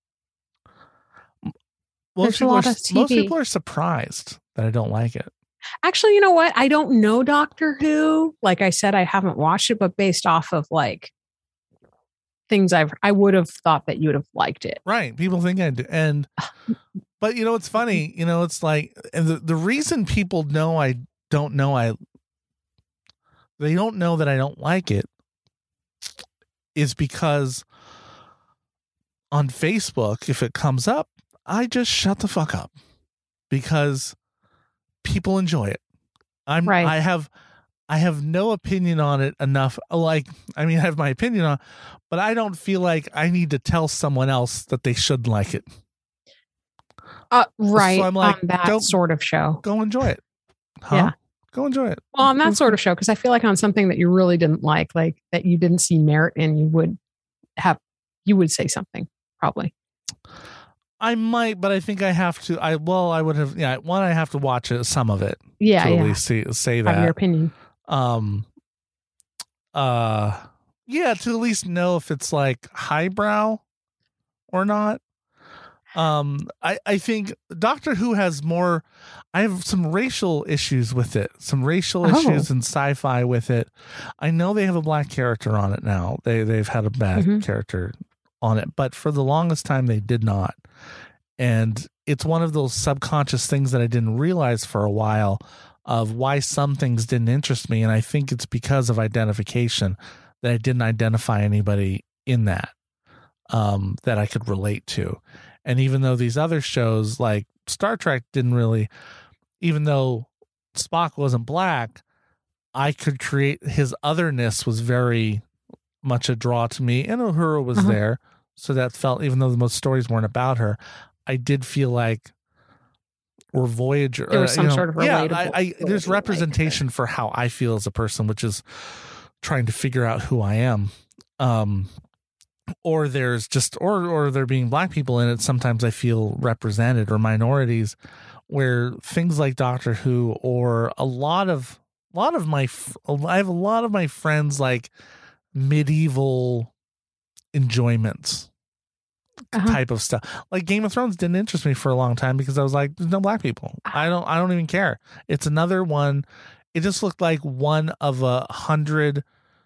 Most
There's a
people,
lot
are,
of
most
T V.
people are surprised that I don't like it.
Actually, you know what? I don't know Doctor Who. Like I said, I haven't watched it, but based off of like things I've, I would have thought that you would have liked it.
Right. People think I do. And, but you know, it's funny, you know, it's like, and the, the reason people know I don't know, I, they don't know that I don't like it is because on Facebook, if it comes up, I just shut the fuck up because people enjoy it. I'm,
Right.
I have, I have no opinion on it enough. Like, I mean, I have my opinion on, but I don't feel like I need to tell someone else that they should like it.
Uh, right.
I'm like,
on that
don't-
sort of show.
Go enjoy it. Huh?
Yeah.
Go enjoy it.
Well, on that sort of show, because I feel like on something that you really didn't like, like that you didn't see merit in, you would have, you would say something probably.
I might, but I think I have to. I well, I would have. Yeah, one, I have to watch it, some of it
Yeah.
to at
Yeah.
least see, say
Have your
that.
opinion.
Um, uh, yeah, to at least know if it's like highbrow or not. Um, I I think Doctor Who has more. I have some racial issues with it. Some racial
Oh.
issues and sci-fi with it. I know they have a black character on it now. They they've had a bad
Mhm.
character on it, but for the longest time they did not. And it's one of those subconscious things that I didn't realize for a while of why some things didn't interest me. And I think it's because of identification that I didn't identify anybody in that um, that I could relate to. And even though these other shows like Star Trek didn't really, even though Spock wasn't black, I could create his otherness was very much a draw to me, and Uhura was
Uh-huh.
there. So that felt, even though the most stories weren't about her, I did feel like, or Voyager,
There was
uh,
some
you know,
sort of
yeah,
relatable-
I, I, there's
relatable, like,
representation for how I feel as a person, which is trying to figure out who I am. Um, or there's just, or, or there being black people in it. Sometimes I feel represented, or minorities, where things like Doctor Who, or a lot of, a lot of my, f- I have a lot of my friends like medieval enjoyments
Uh-huh.
type of stuff. Like Game of Thrones didn't interest me for a long time because I was like, there's no black people. I don't, I don't even care. It's another one. It just looked like one of a hundred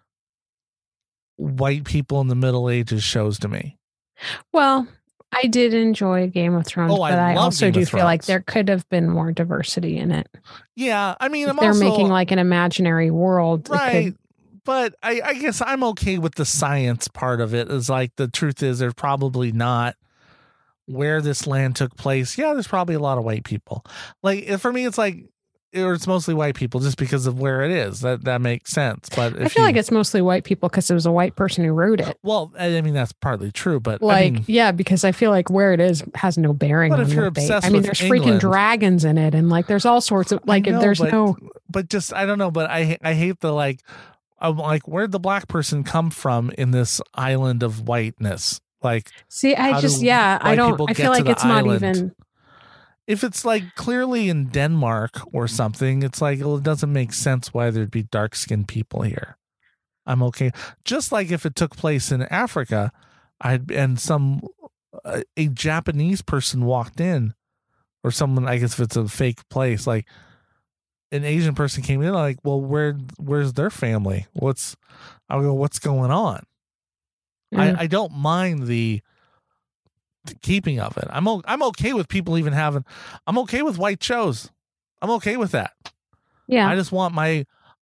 white people in the Middle Ages shows to me.
Well, I did enjoy Game of Thrones,
Oh, I
but I,
love
also
Game
do
of
feel like
Thrones.
there could have been more diversity in it.
Yeah. I mean,
If
I'm
they're
also
making like an imaginary world. it could-
right. But I, I guess I'm okay with the science part of it. Is like, the truth is there's probably not where this land took place. Yeah, there's probably a lot of white people. Like for me, it's like, or it's mostly white people just because of where it is. That that makes sense. But
I
if
feel
you,
like it's mostly white people because it was a white person who wrote it.
well, I mean that's partly true, but
Like,
I mean,
yeah, because I feel like where it is has no bearing
But
on
if you're
what they-
obsessed
I mean,
with
there's freaking
England-
dragons in it, and like there's all sorts of like
I know,
there's
but,
no
but just I don't know. But I I hate the like, I'm like, where'd the black person come from in this island of whiteness? Like,
see. I
how
just
do
yeah. I
white
don't.
people
I
get
feel
to
like
the
it's not
island?
even.
if it's like clearly in Denmark or something, it's like, well, it doesn't make sense why there'd be dark skinned people here. I'm okay. Just like if it took place in Africa, I'd and some a, a Japanese person walked in, or someone, I guess if it's a fake place, like an Asian person came in, like, well, where where's their family? What's I'll go, what's going on?
Mm.
I, I don't mind the, the keeping of it. I'm o- I'm okay with people even having. I'm okay with white shows. I'm okay with that.
Yeah.
I just want my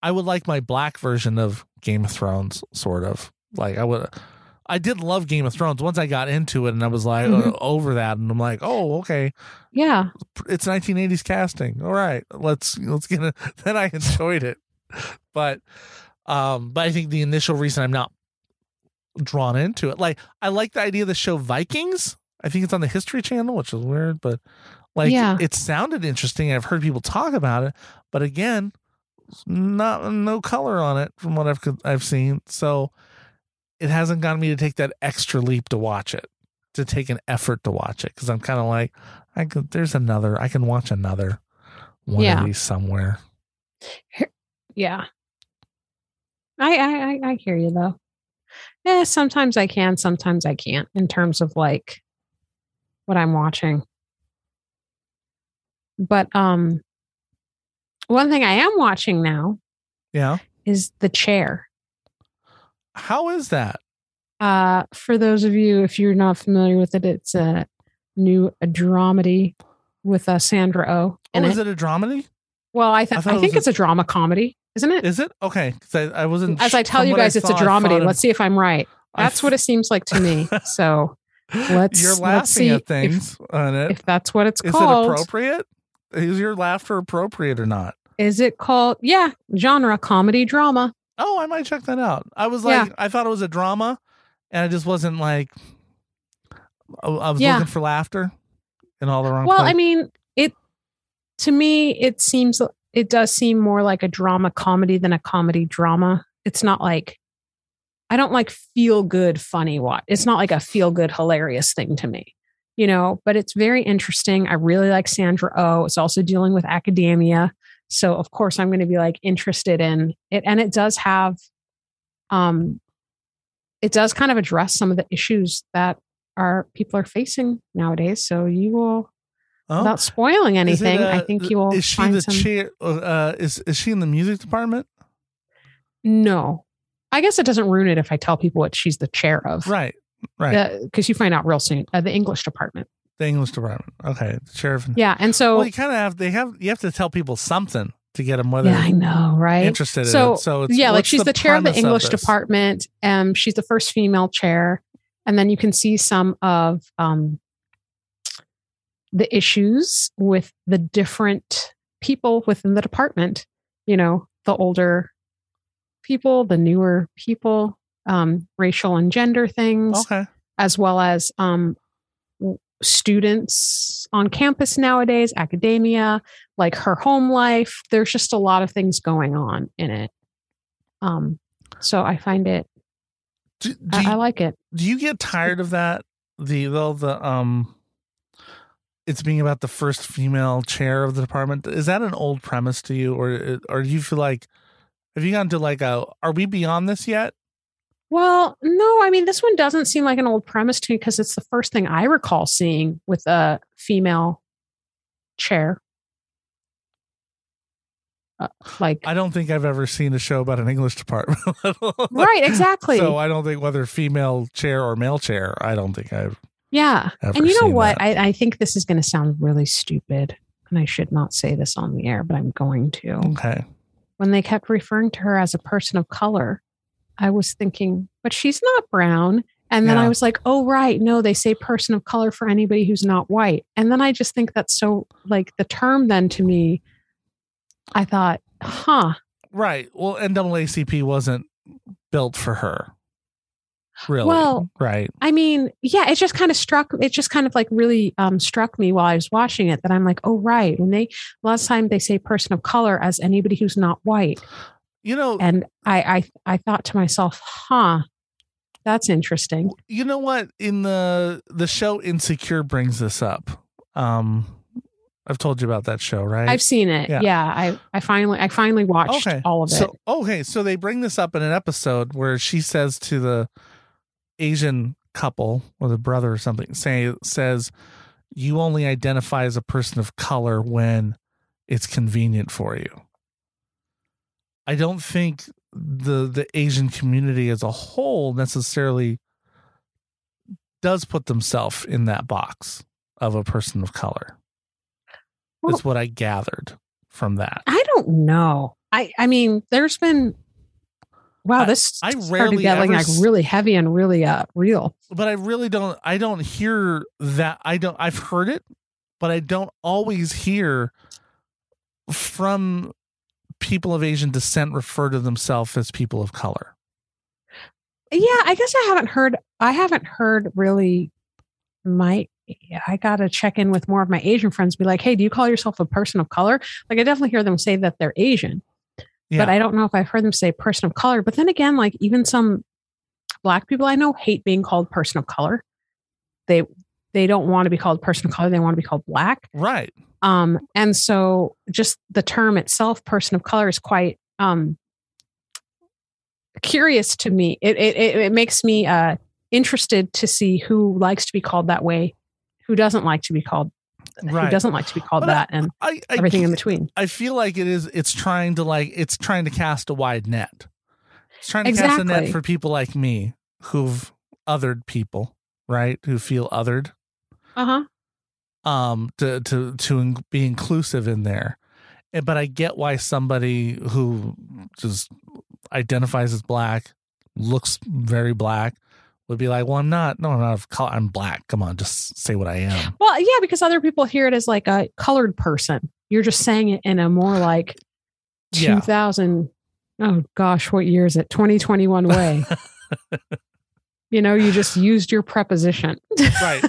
I would like my black version of Game of Thrones, sort of. Like I would, I did love Game of Thrones once I got into it, and I was like
Mhm.
uh, over that, and I'm like, oh, okay,
Yeah.
it's nineteen eighties casting. All right, let's let's get it. Then I enjoyed it, but um, but I think the initial reason I'm not drawn into it, like I like the idea of the show Vikings. I think it's on the History Channel, which is weird, but like
Yeah.
it sounded interesting. I've heard people talk about it, but again, not no color on it from what I've I've seen. So it hasn't gotten me to take that extra leap to watch it, to take an effort to watch it, because I'm kind of like, I could. There's another. I can watch another one
Yeah.
of these somewhere.
Yeah. I, I, I, I hear you though. Yeah, sometimes I can, sometimes I can't in terms of like what I'm watching. But um one thing I am watching now
Yeah.
is The Chair.
How is that?
Uh for those of you, if you're not familiar with it, it's a new a dramedy with uh, Sandra Oh.
Oh,
in
is
it.
it a dramedy?
Well, I, th-
I thought
I
it
think
was
it's a drama comedy, isn't it?
Is it okay? Because I, I wasn't.
As I tell
from
you
what I
guys, it's a
saw, I
dramedy.
thought it-
Let's see if I'm right.
I
That's
th-
what it seems like to me. So let's
You're
let's
laughing
see
at
if-
things on it.
If that's what it's
Is
called.
it appropriate? Is your laughter appropriate or not?
Is it called? Yeah, genre comedy drama.
Oh, I might check that out. I was like, I thought it was a drama, and I just wasn't like. I I was
Yeah.
looking for laughter in all the wrong.
Well,
place.
I mean, it to me it seems it does seem more like a drama comedy than a comedy drama. It's not like I don't like feel good funny watch. It's not like a feel good hilarious thing to me. You know, but it's very interesting. I really like Sandra Oh. It's also dealing with academia. So of course I'm going to be like interested in it. And it does have um it does kind of address some of the issues that our people are facing nowadays. So you will
Oh?
without spoiling
Is it,
anything,
uh,
I think you will
Is she
find
the
some
chair? Uh, is is she in the music department?
No. I guess it doesn't ruin it if I tell people what she's the chair of.
Right, right.
Because you find out real soon. Uh, the English department.
The English department. Okay, the sheriff.
Yeah. And so
Well, you kind of have. They have. You have to tell people something to get them whether
yeah, I know, right?
interested
So,
in it. So it's,
yeah, like
what's
she's the, chair of the
premise
English
this?
department. Um, she's the first female chair, and then you can see some of um, the issues with the different people within the department. You know, the older people, the newer people, um, racial and gender things,
Okay.
as well as um, w- students on campus nowadays, academia, like her home life. There's just a lot of things going on in it. Um, so I find it,
Do, do,
I,
you,
I like it.
do you get tired of that? The the, the um, it's being about the first female chair of the department. Is that an old premise to you, or or do you feel like have you gotten to like a? Are we beyond this yet?
Well, no, I mean, this one doesn't seem like an old premise to me because it's the first thing I recall seeing with a female chair. Uh, like,
I don't think I've ever seen a show about an English department.
right, exactly.
So I don't think whether female chair or male chair. I don't think I've.
Yeah.
ever
And you know
seen
what?
that.
I, I think this is going to sound really stupid, and I should not say this on the air, but I'm going to.
Okay.
When they kept referring to her as a person of color, I was thinking, but she's not brown. And then
Yeah.
I was like, oh, right. No, they say person of color for anybody who's not white. And then I just think that's so, like, the term then to me, I thought, huh.
Right. Well, N double A C P wasn't built for her. Really?
Well,
right.
I mean, yeah, it just kind of struck, it just kind of like really um, struck me while I was watching it that I'm like, oh, right. When they, last time they say person of color as anybody who's not white.
You know,
And I, I, I thought to myself, huh, that's interesting.
you know what? In the the show Insecure brings this up. Um, I've told you about that show, right?
I've seen it.
Yeah.
Yeah. I, I finally, I finally watched
okay.
all of it.
So okay, so they bring this up in an episode where she says to the Asian couple or the brother or something, say says, "You only identify as a person of color when it's convenient for you." I don't think the the Asian community as a whole necessarily does put themselves in that box of a person of color.
Well-
That's what I gathered from that.
I don't know. I, I mean, there's been, wow,
I-
this
I
started
rarely
getting
ever
like
s-
really heavy and really uh, real.
But I really don't. I don't hear that. I don't. I've heard it, but I don't always hear from people of Asian descent refer to themselves as people of color.
Yeah, I guess I haven't heard, I haven't heard really my, I got to check in with more of my Asian friends, be like, hey, do you call yourself a person of color? Like, I definitely hear them say that they're Asian,
Yeah.
but I don't know if I've heard them say person of color. But then again, like even some Black people I know hate being called person of color. They, they don't want to be called person of color. They want to be called Black.
Right.
Um, and so just the term itself, person of color, is quite um, curious to me. It, it, it, it makes me uh, interested to see who likes to be called that way, who doesn't like to be called,
Right.
who doesn't like to be called
But
that, and
I, I
everything in between.
I feel like it is. It's trying to like. It's trying to cast a wide net. It's trying to cast a net
Exactly.
for people like me who've othered people, right? Who feel othered.
Uh huh.
Um, to to to in- be inclusive in there. And- But I get why somebody who just identifies as Black, looks very Black, would be like, "Well, I'm not. No, I'm not. Of color. I'm Black. Come on, just say what I am."
Well, yeah, because other people hear it as like a colored person. You're just saying it in a more like
Yeah.
two thousand. Oh gosh, what year is it? twenty twenty-one way. You know, you just used your preposition.
Right.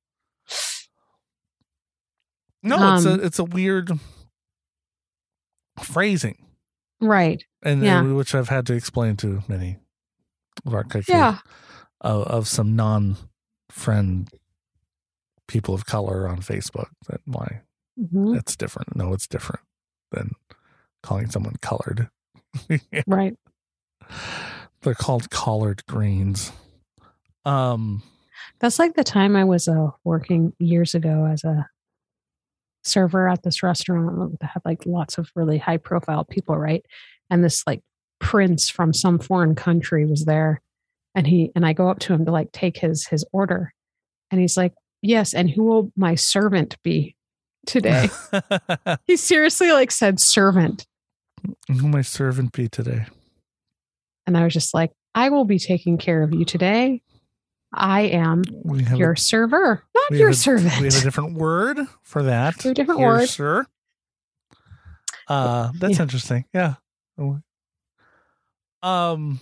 No, it's a
Um,
it's a weird phrasing,
Right.
and,
Yeah.
and which I've had to explain to many of our country
Yeah.
of, of some non-friend people of color on Facebook that why
Mhm.
that's different. No, it's different than calling someone colored.
Right.
They're called collard greens. Um,
That's like the time I was uh, working years ago as a server at this restaurant that had like lots of really high profile people, right? And this like prince from some foreign country was there, and he and I go up to him to like take his his order, and he's like, "Yes, and who will my servant be today?" He seriously like said servant,
Who my servant be today?
and I was just like, "I will be taking care of you today. I am
We have
your
a,
server, not
we
your
have a-
servant."
we have a different word for that.
We have a different
Here,
word.
sir. Uh, that's
Yeah.
interesting. Yeah. Um.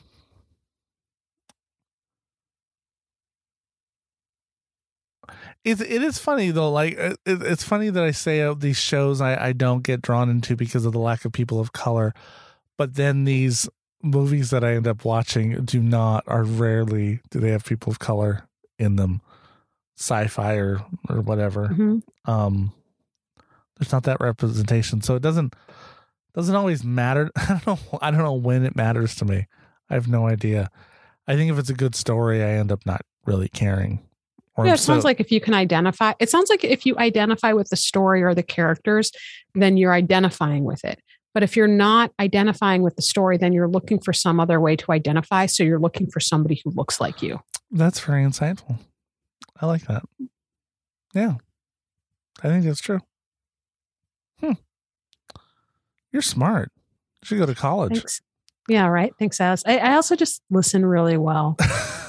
It, it is funny though. Like it, it's funny that I say of these shows I, I don't get drawn into because of the lack of people of color, but then these movies that I end up watching do not are rarely do they have people of color in them, sci-fi or or whatever.
Mhm.
Um, there's not that representation, so it doesn't doesn't always matter. I don't know. I don't know when it matters to me. I have no idea. I think if it's a good story, I end up not really caring. Or
Yeah,
I'm
it sounds
so-
like if you can identify, it sounds like if you identify with the story or the characters, then you're identifying with it. But if you're not identifying with the story, then you're looking for some other way to identify. So you're looking for somebody who looks like you.
That's very insightful. I like that. Yeah. I think that's true. Hmm. You're smart. You should go to college.
Thanks. Yeah, right. Thanks, As. I, I also just listen really well.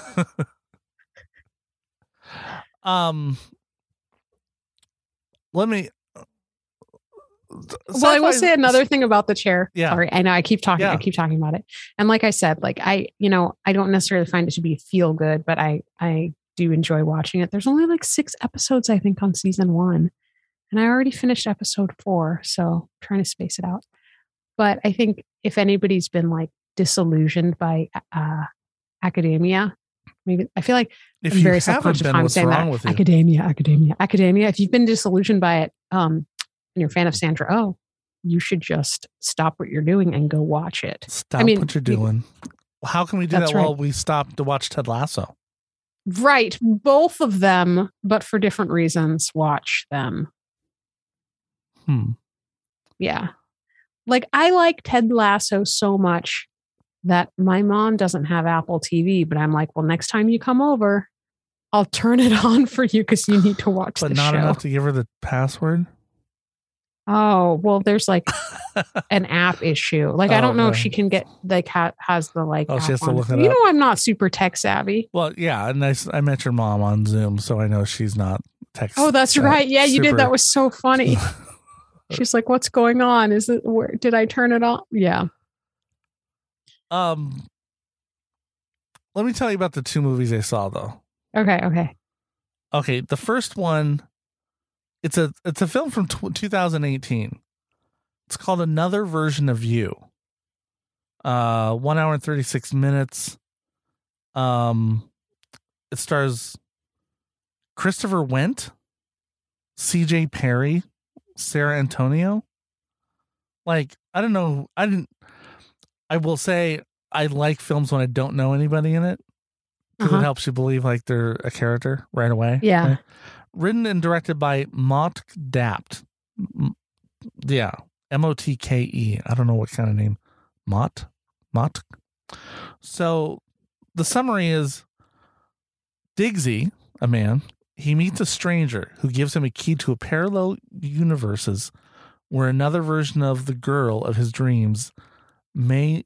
um, let me.
Well, I will say another thing about the chair.
Yeah.
Sorry, I know I keep talking.
Yeah.
I keep talking about it. And like I said, like I, you know, I don't necessarily find it to be feel good, but I, I do enjoy watching it. There's only like six episodes, I think, on season one, and I already finished episode four, so I'm trying to space it out. But I think if anybody's been like disillusioned by uh, academia, maybe I feel like
If
I'm
you
very
haven't
self-conscious
been,
when I'm
what's
saying
wrong
that.
with you?
Academia, academia, academia. If you've been disillusioned by it, um, and you're a fan of Sandra Oh, you should just stop what you're doing and go watch it.
Stop
I mean,
what you're
we-
doing. How can we do
That's
that while
right.
we stop to watch Ted Lasso?
Right. Both of them, but for different reasons, watch them.
Hmm.
Yeah. Like I like Ted Lasso so much that my mom doesn't have Apple T V, but I'm like, well, next time you come over, I'll turn it on for you because you need to watch
But
the
not
show.
enough to give her the password.
Oh, well, there's like an app issue. Like, I
Oh,
don't know
yeah.
if she can get, like, ha- has the, like,
Oh,
app
she has to
on.
look it
You
up.
know, I'm not super tech savvy.
Well, yeah, and I, s- I met your mom on Zoom, so I know she's not text.
Oh, that's
uh,
right. Yeah, you did.
super-
That was so funny. She's like, what's going on? Is it, where did I turn it on? Yeah.
Um, let me tell you about the two movies I saw, though.
Okay. Okay.
Okay, the first one, it's a it's a film from tw- two thousand eighteen. It's called Another Version of You. Uh, one hour and thirty-six minutes. Um, it stars Christopher Went, C J Perry, Sarah Antonio. Like, I don't know. I didn't. I will say I like films when I don't know anybody in it because
Uh-huh.
it helps you believe like they're a character right away.
Yeah.
right? Written and directed by Motk Dapt. M- Yeah. M O T K E. I don't know what kind of name. Mott? Mott? So the summary is Diggsy, a man, he meets a stranger who gives him a key to a parallel universes where another version of the girl of his dreams may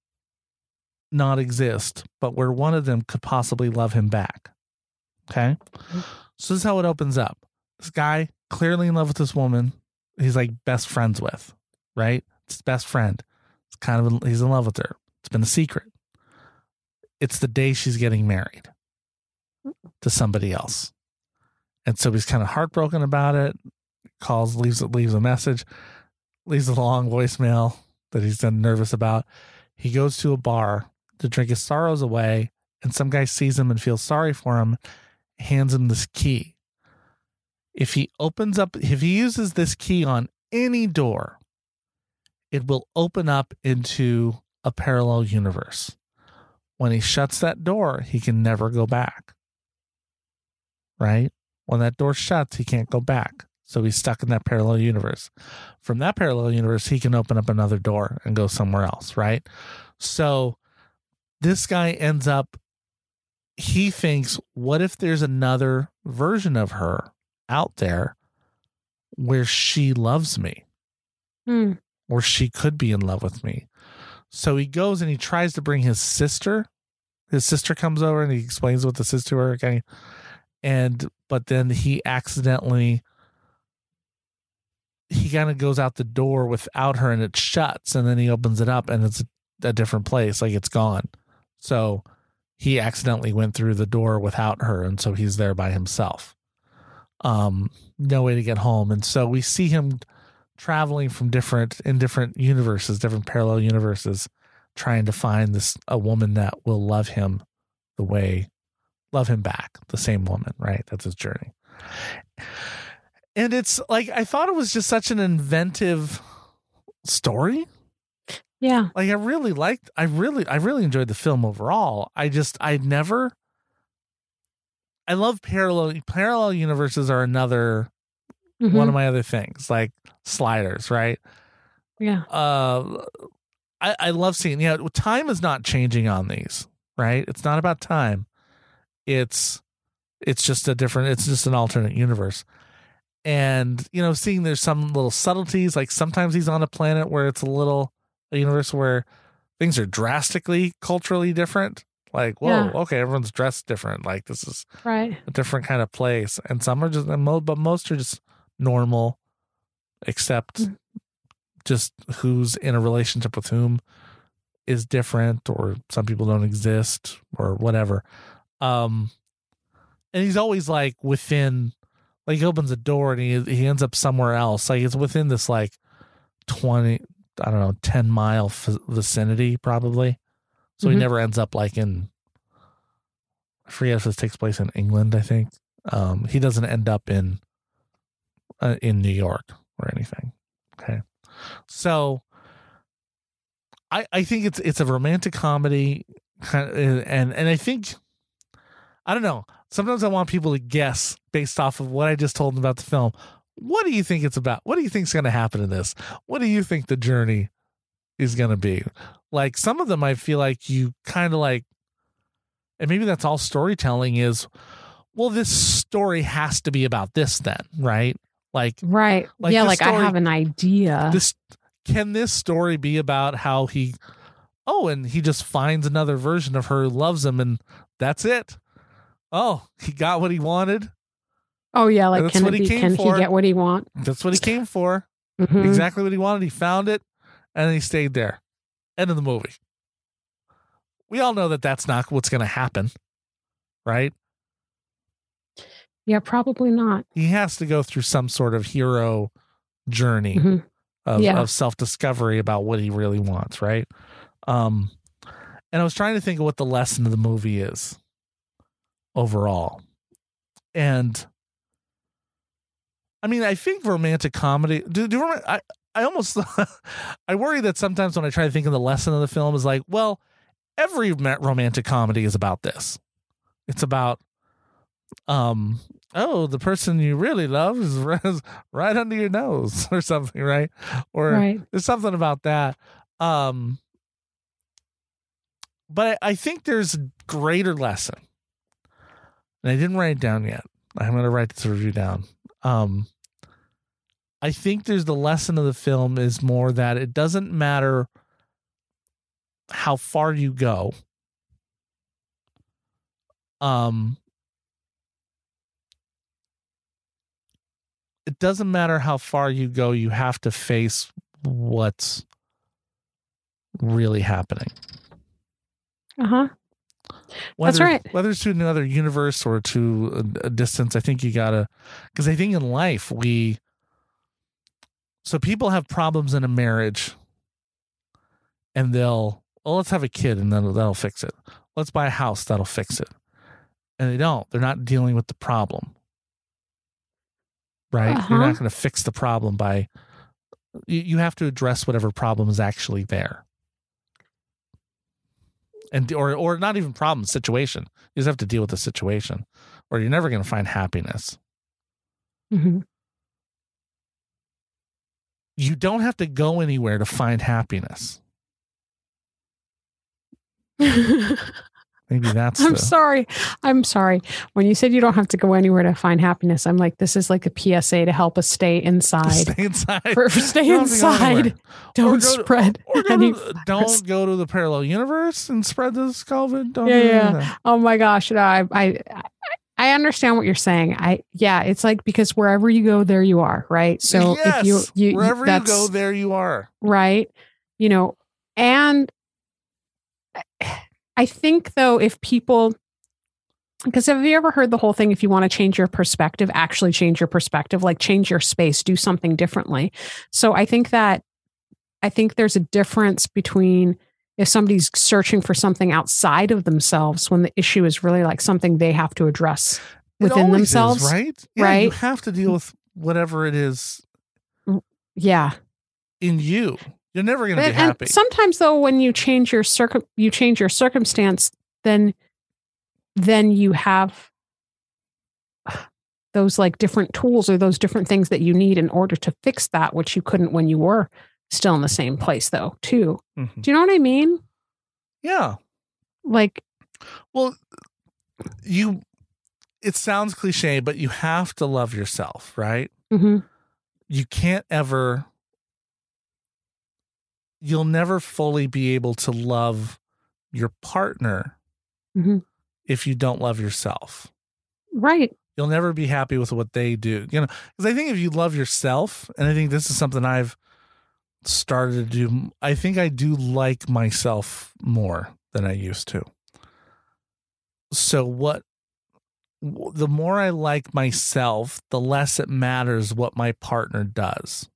not exist, but where one of them could possibly love him back. Okay? So this is how it opens up. This guy, clearly in love with this woman, he's like best friends with, right? It's his best friend. It's kind of, he's in love with her. It's been a secret. It's the day she's getting married to somebody else. And so he's kind of heartbroken about it. Calls, leaves leaves a message, leaves a long voicemail that he's then nervous about. He goes to a bar to drink his sorrows away, and some guy sees him and feels sorry for him, hands him this key. If he opens up, if he uses this key on any door, it will open up into a parallel universe. When he shuts that door, he can never go back. Right? When that door shuts, he can't go back. So he's stuck in that parallel universe. From that parallel universe, he can open up another door and go somewhere else, right? So this guy ends up, he thinks, what if there's another version of her out there where she loves me?
Hmm.
Or she could be in love with me. So he goes and he tries to bring his sister. His sister comes over and he explains what the sister are. Okay. And, but then he accidentally, he kind of goes out the door without her and it shuts, and then he opens it up and it's a different place. Like it's gone. So he accidentally went through the door without her. And so he's there by himself. Um, no way to get home. And so we see him traveling from different, in different universes, different parallel universes, trying to find this, a woman that will love him the way, love him back, the same woman, right? That's his journey. And it's like, I thought it was just such an inventive story.
Yeah.
Like I really liked, I really, I really enjoyed the film overall. I just, I never, I love parallel, parallel universes are another,
Mhm.
one of my other things, like sliders, right?
Yeah.
Uh, I, I love seeing, yeah, time is not changing on these, right? It's not about time. It's, it's just a different, it's just an alternate universe. And, you know, seeing there's some little subtleties, like sometimes he's on a planet where it's a little, a universe where things are drastically culturally different. Like, whoa,
Yeah.
okay, everyone's dressed different. Like this is
Right.
a different kind of place. And some are just, but most are just normal, except
Mm.
just who's in a relationship with whom is different, or some people don't exist or whatever. Um, and he's always like within, like he opens a door and he he ends up somewhere else. Like it's within this like twenty, I don't know, ten mile f- vicinity probably. So he
Mhm.
never ends up like in, I forget if this takes place in England, I think. Um, he doesn't end up in, uh, in New York or anything. Okay. So I, I think it's, it's a romantic comedy kind of, and, and I think, I don't know. Sometimes I want people to guess based off of what I just told them about the film. What do you think it's about? What do you think is going to happen in this? What do you think the journey is going to be? Like some of them, I feel like you kind of like, and maybe that's all storytelling is, well, this story has to be about this then, right? Like,
Right.
Like
yeah,
this
like I
story-
have an idea.
this can this story be about how he oh and he just finds another version of her who loves him, and that's it. Oh, he got what he wanted.
oh yeah, like
that's
can
what
it
he
be
came
can
for.
he get what he want?
That's what he came for.
Mhm.
Exactly what he wanted. He found it, and he stayed there. End of the movie. We all know that that's not what's going to happen, right?
Yeah, probably not.
He has to go through some sort of hero journey
Mhm.
of,
Yeah.
of self-discovery about what he really wants, right? Um, and I was trying to think of what the lesson of the movie is overall. And I mean, I think romantic comedy, do, do rom- I, I almost, I worry that sometimes when I try to think of the lesson of the film is like, well, every ma- romantic comedy is about this. It's about, um, oh, the person you really love is right, right under your nose or something, right? Or
Right.
there's something about that. Um, but I, I think there's a greater lesson. And I didn't write it down yet. I'm going to write this review down. Um, I think there's the lesson of the film is more that it doesn't matter how far you go. Um, it doesn't matter how far you go. You have to face what's really happening.
Uh-huh.
Whether,
That's right.
Whether it's to another universe or to a, a distance, I think you gotta, because I think in life we, so people have problems in a marriage, and they'll, well, let's have a kid and then that'll fix it. Let's buy a house, that'll fix it. And they don't. They're not dealing with the problem. Right?
Uh-huh.
You're not going to fix the problem by, you, you have to address whatever problem is actually there. And or or not even problem, situation. You just have to deal with the situation, or you're never going to find happiness.
Mhm.
You don't have to go anywhere to find happiness. Maybe that's
I'm
the,
sorry. I'm sorry. When you said you don't have to go anywhere to find happiness, I'm like, this is like a P S A to help us stay inside.
stay inside.
For, for stay
You don't have to go
inside.
anywhere.
Don't
Or go to-
spread
Or go
any
to, don't go to the parallel universe and spread this COVID. Don't
Yeah,
do
yeah.
that.
Oh my gosh. No, I, I I understand what you're saying. I yeah, it's like because wherever you go, there you are, right? So
yes,
if you you
wherever you
that's,
go, there you are.
right? You know, and I think though, if people, because have you ever heard the whole thing? If you want to change your perspective, actually change your perspective, like change your space, do something differently. So I think that I think there's a difference between if somebody's searching for something outside of themselves when the issue is really like something they have to address
It
within
always is,
themselves.
right? Yeah, you
right?
have to deal with whatever it is
Yeah.
in you. You're never going to be
And, and
happy.
sometimes though, when you change your circum, you change your circumstance, then, then you have those like different tools or those different things that you need in order to fix that, which you couldn't when you were still in the same place though, too.
Mhm.
Do you know what I mean?
Yeah.
Like,
Well, you, it sounds cliche, but you have to love yourself, right?
mhm.
You can't ever, you'll never fully be able to love your partner
Mhm.
if you don't love yourself.
right.
You'll never be happy with what they do. You know, because I think if you love yourself, and I think this is something I've started to do, I think I do like myself more than I used to. So what, the more I like myself, the less it matters what my partner does.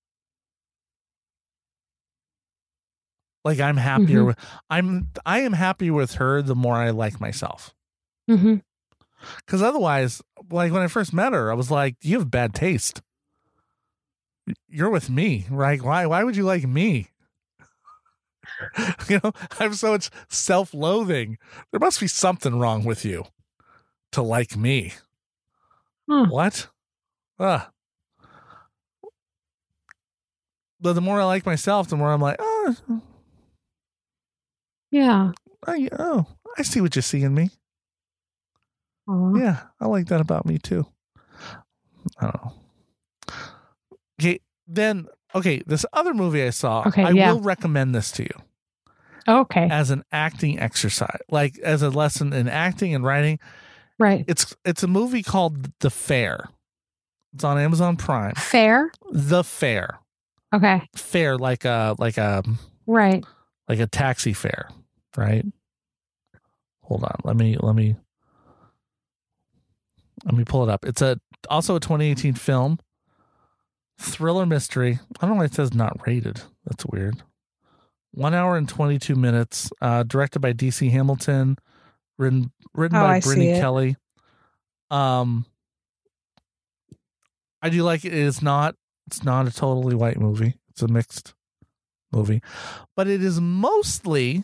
Like I'm happier
Mhm.
with, I'm, I am happier with her the more I like myself.
Mhm.
Because otherwise, like when I first met her, I was like, you have bad taste. You're with me, right? Why, why would you like me? You know, I have so much self-loathing. There must be something wrong with you to like me.
Huh.
What? Ah. But the more I like myself, the more I'm like, oh,
Yeah.
I, oh, I see what you see in me.
Aw.
Yeah, I like that about me too. I don't know. Okay, then okay, this other movie I saw,
Okay,
I
yeah.
will recommend this to you
Okay.
as an acting exercise, like as a lesson in acting and writing.
Right.
It's it's a movie called The Fair. It's on Amazon Prime.
Fair.
The Fair.
Okay.
Fair, like a like a
Right.
like a taxi fare, right? Hold on, let me let me let me pull it up. It's a also a twenty eighteen film, thriller mystery. I don't know why it says not rated. That's weird. One hour and twenty-two minutes. Uh, directed by D C Hamilton, written written
Oh,
by
I see
Brittany
it.
Kelly. Um, I do like it. It is not. It's not a totally white movie. It's a mixed movie, but it is mostly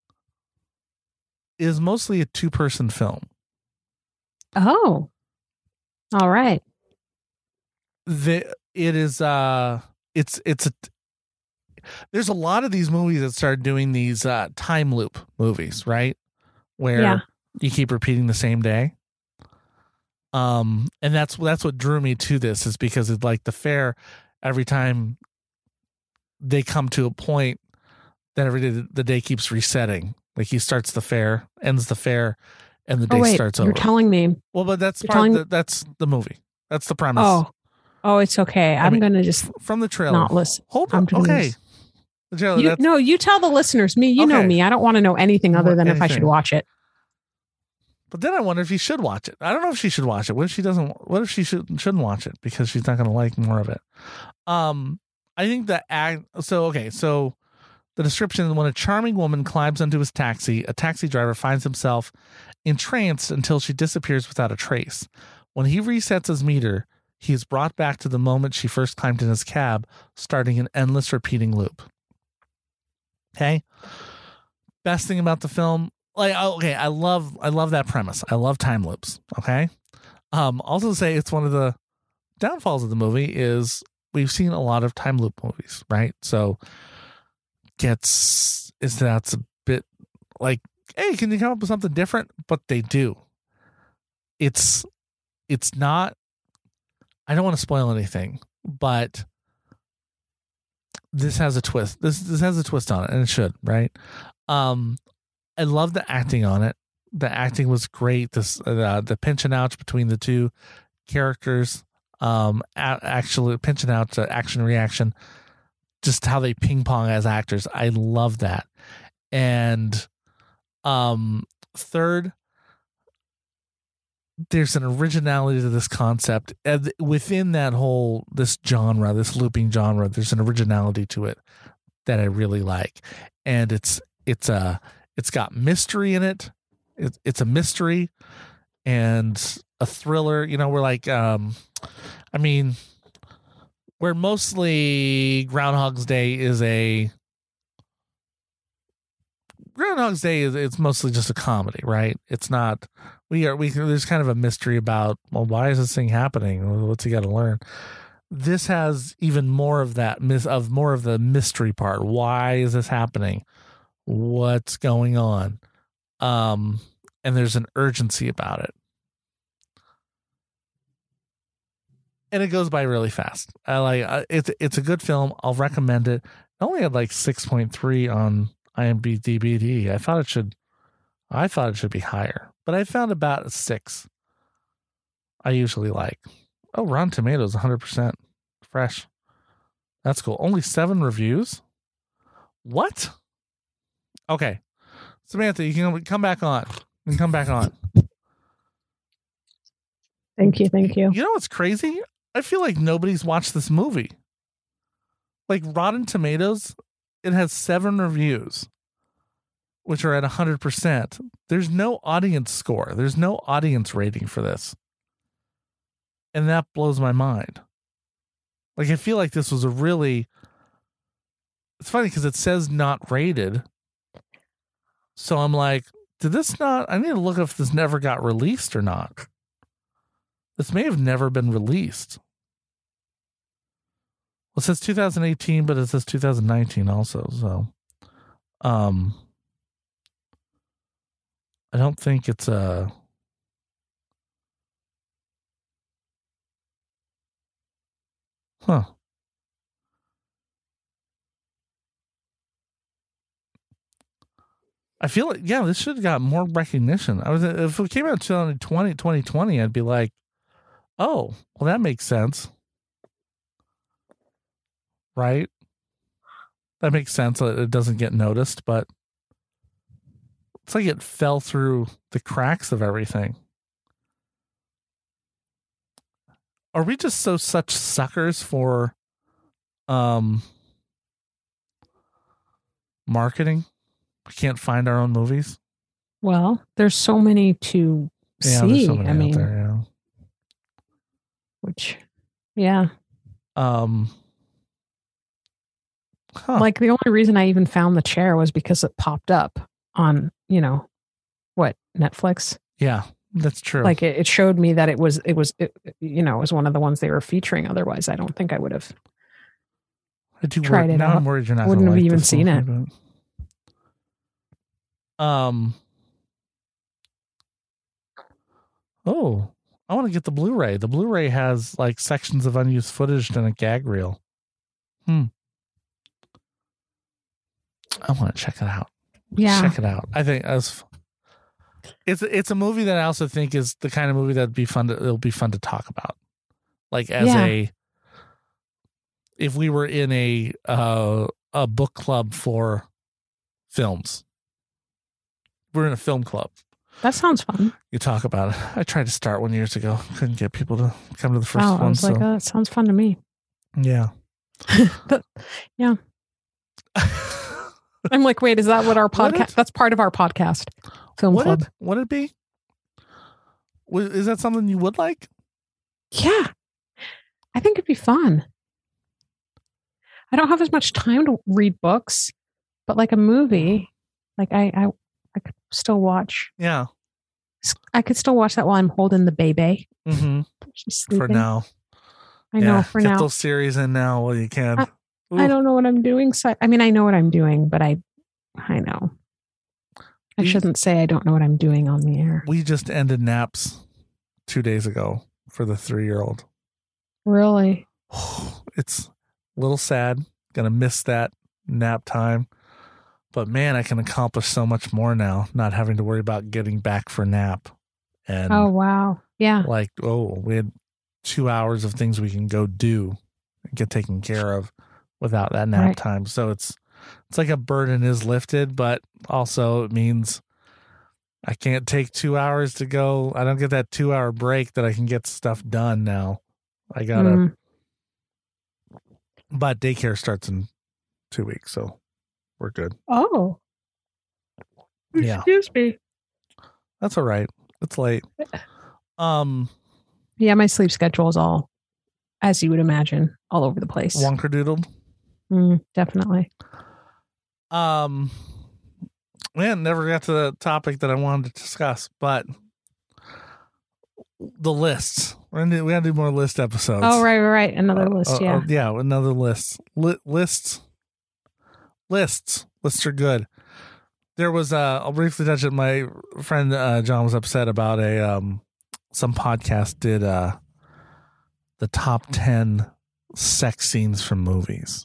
it is mostly a two person film.
Oh. All right.
The it is uh it's it's a there's a lot of these movies that start doing these uh time loop movies, right? Where
Yeah.
you keep repeating the same day. Um and that's that's what drew me to this, is because it's like The Fair, every time they come to a point that every day the day keeps resetting. Like he starts the fair, ends the fair, and the day
Oh wait,
starts
you're
over.
telling me.
Well, but that's
you're
part
telling-
of the, that's the movie. That's the premise.
Oh. Oh, it's okay.
I
I'm
mean,
gonna just
From the trailer.
not listen.
Hold
I'm
on.
doing
Okay.
this.
The trailer,
You,
that's,
no, you tell the listeners. Me, you know
Okay.
me. I don't want to know anything other
What-
than if I
anything.
should watch it.
But then I wonder if you should watch it. I don't know if she should watch it. What if she doesn't? What if she should shouldn't watch it because she's not going to like more of it? Um, I think the act. So okay, so the description: when a charming woman climbs onto his taxi, a taxi driver finds himself entranced until she disappears without a trace. When he resets his meter, he is brought back to the moment she first climbed in his cab, starting an endless repeating loop. Okay. Best thing about the film, like, okay, I love, I love that premise. I love time loops. Okay. Um, also say it's one of the downfalls of the movie is we've seen a lot of time loop movies, right? So gets is that's a bit like, hey, can you come up with something different? But they do. It's it's not. I don't want to spoil anything, but this has a twist. This this has a twist on it, and it should, right? Um, I love the acting on it. The acting was great. This uh, the pinch and ouch between the two characters. Um, a- actually pinch and ouch, uh, action reaction. Just how they ping pong as actors. I love that. And um, third, there's an originality to this concept. And within that whole, this genre, this looping genre, there's an originality to it that I really like. And it's, it's a, it's got mystery in it. It it's a mystery and a thriller. You know, we're like, um, I mean, where mostly Groundhog's Day is a, Groundhog's Day is it's mostly just a comedy, right? It's not. We are we. There's kind of a mystery about, well, why is this thing happening? What's he got to learn? This has even more of that mis of more of the mystery part. Why is this happening? What's going on? Um, and there's an urgency about it, and it goes by really fast. I like uh, it's it's a good film. I'll recommend it. It only had like six point three on I M D B. I thought it should. I thought it should be higher, but I found about a six. I usually like. Oh, Rotten Tomatoes, one hundred percent fresh. That's cool. Only seven reviews. What? Okay, Samantha, you can come back on. You can come back on.
Thank you. Thank you.
You know what's crazy? I feel like nobody's watched this movie. Like Rotten Tomatoes, it has seven reviews, which are at one hundred percent. There's no audience score. There's no audience rating for this. And that blows my mind. Like, I feel like this was a really... It's funny because it says not rated. So I'm like, did this not... I need to look if this never got released or not. This may have never been released. Well, it says two thousand eighteen, but it says two thousand nineteen also. So, um, I don't think it's a. Huh. I feel like, yeah, this should have got more recognition. I was if it came out twenty twenty, twenty twenty, I'd be like, oh, well, that makes sense. Right? That makes sense that it doesn't get noticed, but it's like it fell through the cracks of everything. Are we just so such suckers for um marketing? We can't find our own movies.
Well, there's so many to
Yeah,
see.
there's so many
I
out
mean,
there, yeah.
which, yeah.
Um, huh.
Like the only reason I even found The Chair was because it popped up on, you know, what, Netflix?
Yeah, that's true.
Like it, it showed me that it was, it was, it, you know, it was one of the ones they were featuring. Otherwise, I don't think I would have
I do
tried
worry,
it
now
out.
I'm worried you're not
Wouldn't
gonna
have
like
even
this
seen
movie,
it.
but- Um. Oh, I want to get the Blu-ray. The Blu-ray has like sections of unused footage and a gag reel. Hmm. I want to check it out.
Yeah.
Check it out. I think as it's it's a movie that I also think is the kind of movie that'd be fun to it'll be fun to talk about. Like as
Yeah.
a if we were in a uh a book club for films. We're in a film club.
That sounds fun.
You talk about it. I tried to start one years ago. Couldn't get people to come to the first
Wow.
one.
I was
So
like, oh, that sounds fun to me.
yeah.
But, yeah. I'm like, wait, is that what our
Would
podcast?
it?
That's part of our podcast, Film
Would
Club.
it, would it be? Would- Is that something you would like?
Yeah. I think it'd be fun. I don't have as much time to read books, but like a movie, like I, I, I could still watch.
Yeah.
I could still watch that while I'm holding the baby.
Mm-hmm.
She's
For
sleeping.
now.
I
Yeah,
know. For
get
now,
those series in now while you can.
I- I don't know what I'm doing. So I mean, I know what I'm doing, but I, I know. I
We-
shouldn't say I don't know what I'm doing on the air.
We just ended naps two days ago for the three-year-old.
Really?
It's a little sad. Gonna miss that nap time. But man, I can accomplish so much more now, not having to worry about getting back for nap. And
Oh wow! Yeah.
like, oh, we had two hours of things we can go do and get taken care of without that nap
Right.
time. So it's it's like a burden is lifted, but also it means I can't take two hours to go. I don't get that two hour break that I can get stuff done now. I gotta
Mm.
but daycare starts in two weeks, so we're good.
Oh.
Yeah.
Excuse me.
That's all right. It's late. Um
Yeah, my sleep schedule is all, as you would imagine, all over the place.
wonkerdoodled.
Mm, definitely.
Um, man, never got to the topic that I wanted to discuss, but the lists. We're gonna do, we gotta do more list episodes.
Oh, right, right, right. Another
Uh,
list.
uh,
Yeah.
uh, yeah, another list. Li- lists. Lists. Lists are good. There was, uh, I'll briefly touch it. My friend uh, John was upset about a, um, some podcast did uh, the top ten sex scenes from movies.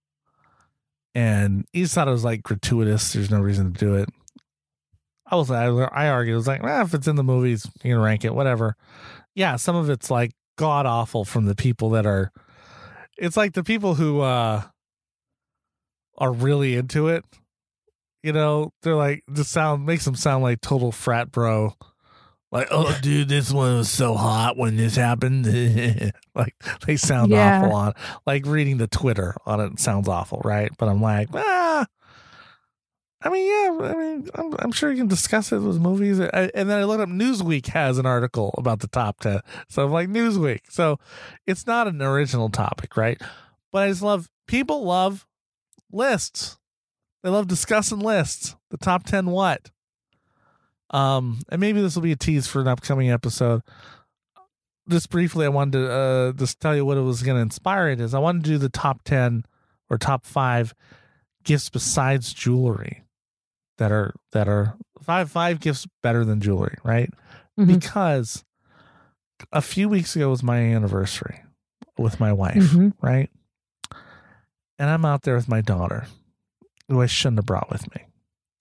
And he just thought it was like gratuitous. There's no reason to do it. I was I, I argued. I was like, eh, if it's in the movies, you can rank it, whatever. Yeah, some of it's like god awful from the people that are. It's like the people who uh, are really into it. You know, they're like the sound makes them sound like total frat bro. Like, oh, dude, this one was so hot when this happened. Like, they sound
Yeah.
awful on. Like reading the Twitter on it sounds awful, right? But I'm like, ah. I mean, yeah. I mean, I'm, I'm sure you can discuss it with movies. I, and then I looked up Newsweek has an article about the top ten. So I'm like, Newsweek. So it's not an original topic, right? But I just love people love lists. They love discussing lists. The top ten what? Um, and maybe this will be a tease for an upcoming episode. Just briefly, I wanted to uh, just tell you what it was going to inspire it is. I wanted to do the top ten or top five gifts besides jewelry that are that are five five gifts better than jewelry, right?
Mhm.
Because a few weeks ago was my anniversary with my wife,
Mhm.
right? And I'm out there with my daughter, who I shouldn't have brought with me.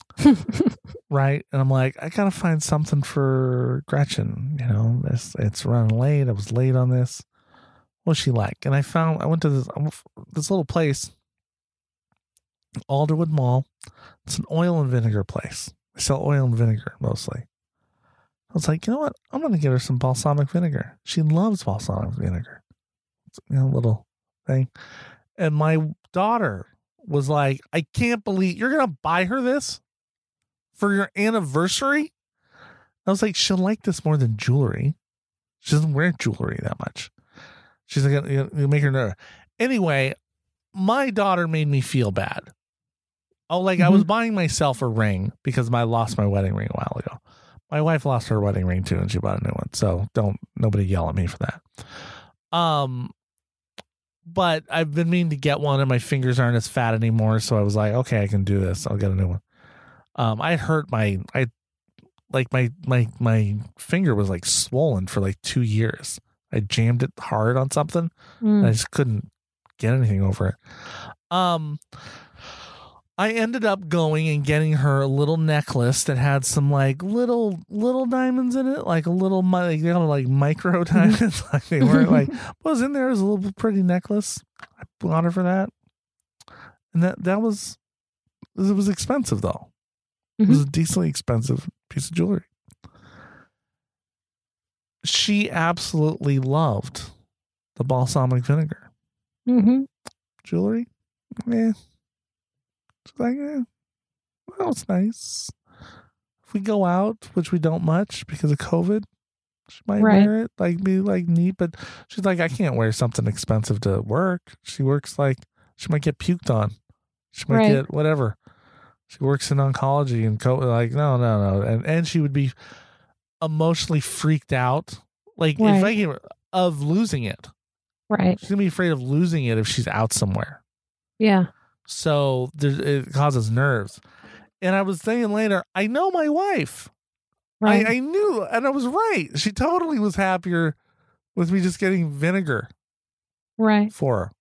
Right. And I'm like, I got to find something for Gretchen. You know, it's, it's running late. I was late on this. What's she like? And I found, I went to this, this little place, Alderwood Mall. It's an oil and vinegar place. They sell oil and vinegar mostly. I was like, you know what? I'm going to get her some balsamic vinegar. She loves balsamic vinegar. It's a, you know, little thing. And my daughter was like, I can't believe you're going to buy her this for your anniversary. I was like, she'll like this more than jewelry. She doesn't wear jewelry that much. She's like, you make her nervous. Anyway, my daughter made me feel bad. Oh, like mm-hmm. I was buying myself a ring because I lost my wedding ring a while ago. My wife lost her wedding ring too, and she bought a new one. So don't nobody yell at me for that. Um, but I've been meaning to get one, and my fingers aren't as fat anymore. So I was like, okay, I can do this. I'll get a new one. Um, I hurt my, I like my my my finger was like swollen for like two years. I jammed it hard on something, mm. and I just couldn't get anything over it. Um. I ended up going and getting her a little necklace that had some like little little diamonds in it, like a little like, you know, like micro diamonds. Like they weren't like what was in there was a little pretty necklace. I bought her for that, and that that was it was expensive though. Mm-hmm. It was a decently expensive piece of jewelry. She absolutely loved the balsamic vinegar
mm-hmm.
jewelry. Yeah. She's like, eh, well, it's nice. If we go out, which we don't much because of COVID, she might
right.
wear it, like be like neat. But she's like, I can't wear something expensive to work. She works like she might get puked on. She might right. get whatever. She works in oncology and co- like no, no, no, and and she would be emotionally freaked out, like
right.
if I can, of losing it.
Right.
She's gonna be afraid of losing it if she's out somewhere.
Yeah.
So there, it causes nerves. And I was saying later, I know my wife. Right. I, I knew, and I was right. She totally was happier with me just getting vinegar
right.
for her.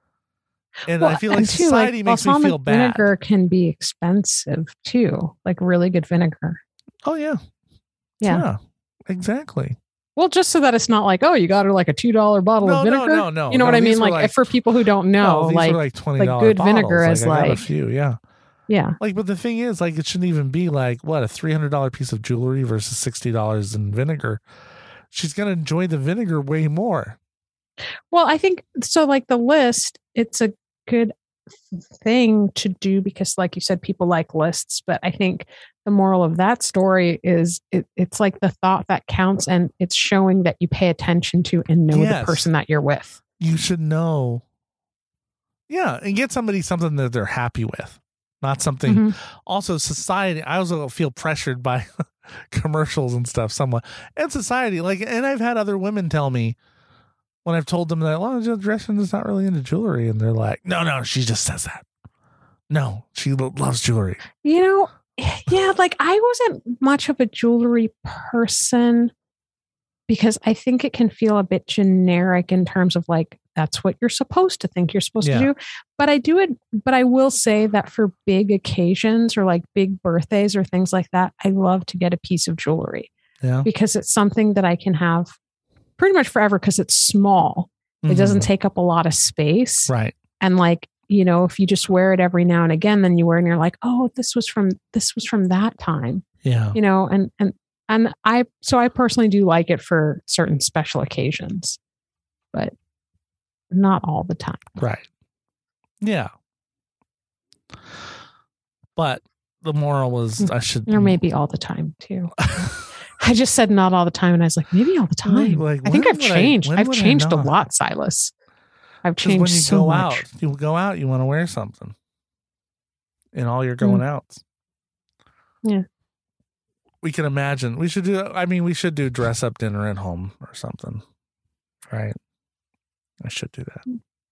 And
well,
I feel like
and too,
society
like,
makes me feel bad.
Vinegar can be expensive too, like really good vinegar.
Oh, yeah.
Yeah.
Yeah, exactly.
Well, just so that it's not like, oh, you got her like a two dollar bottle
no,
of vinegar.
No, no, no.
You know
no,
what I mean? Like,
like
for people who don't know,
no, these
like,
were like twenty dollars
like good
bottles.
vinegar
like,
is
I got
like
a few, yeah.
Yeah.
Like, but the thing is, like, it shouldn't even be like, what, a three hundred dollars piece of jewelry versus sixty dollars in vinegar. She's going to enjoy the vinegar way more.
Well, I think so. Like the list, it's a good thing to do because, like you said, people like lists. But I think the moral of that story is it, it's like the thought that counts, and it's showing that you pay attention to and know yes. the person that you're with.
You should know. Yeah. And get somebody something that they're happy with. Not something. Mm-hmm. Also, society. I also feel pressured by commercials and stuff somewhat. And society, like, and I've had other women tell me when I've told them that, well, Gretchen is not really into jewelry, and they're like, no, no, she just says that. No, she loves jewelry.
You know, yeah, like I wasn't much of a jewelry person because I think it can feel a bit generic in terms of like, that's what you're supposed to think you're supposed yeah. to do. But I do it, but I will say that for big occasions or like big birthdays or things like that, I love to get a piece of jewelry yeah. because it's something that I can have pretty much forever because it's small. Mm-hmm. It doesn't take up a lot of space.
Right.
And like, you know, if you just wear it every now and again, then you wear it and you're like, oh, this was from, this was from that time.
Yeah.
You know, and, and, and I, so I personally do like it for certain special occasions, but not all the time.
Right. Yeah. But the moral was I should.
Or maybe all the time too. I just said not all the time. And I was like, maybe all the time. Like, I think I've changed. I, I've changed a lot, Silas. I've changed when you so
go
much.
out, you go out, you want to wear something. In all your going mm. outs.
Yeah.
We can imagine. We should do, I mean, we should do dress up dinner at home or something. Right. I should do that.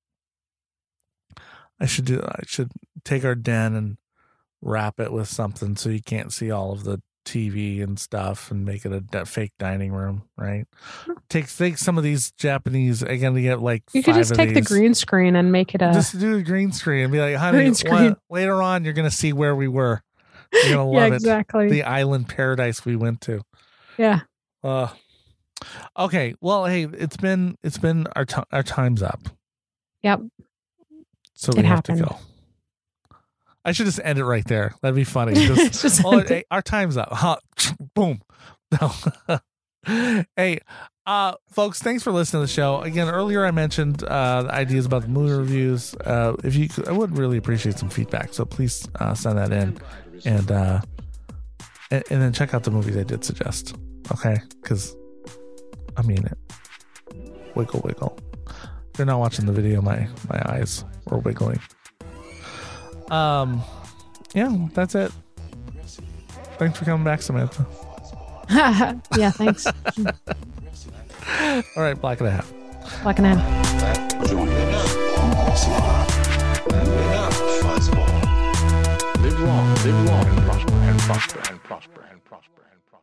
I should do. I should take our den and wrap it with something so you can't see all of the T V and stuff, and make it a de- fake dining room. Right? Take take some of these Japanese. Again, to get like
you
five
could just
of
take
these.
the green screen and make it a
just do a green screen and be like, honey,
green screen.
What, later on you're gonna see where we were. You're gonna
Yeah,
love
exactly.
it. The island paradise we went to.
Yeah.
Uh, okay. Well, hey, it's been it's been our t- our time's up.
Yep.
So we
It
have
happened.
to go. I should just end it right there. That'd be funny. Just,
Just
well,
end it.
hey, our time's up. Huh. Boom. No. Hey, uh, folks, thanks for listening to the show. Again, earlier I mentioned uh, the ideas about the movie reviews. Uh, if you, could, I would really appreciate some feedback. So please uh, send that in, and uh, and, and then check out the movies I did suggest. Okay, because I mean it. Wiggle, wiggle. If you're not watching the video, my my eyes were wiggling. Um, yeah, that's it. Thanks for coming back, Samantha.
Yeah, thanks.
All right, black and a half.
Black and a half.
Join us. Impressive.
Enough, fuzzball. Live long, live long, and prosper, and prosper, and prosper, and prosper, and prosper.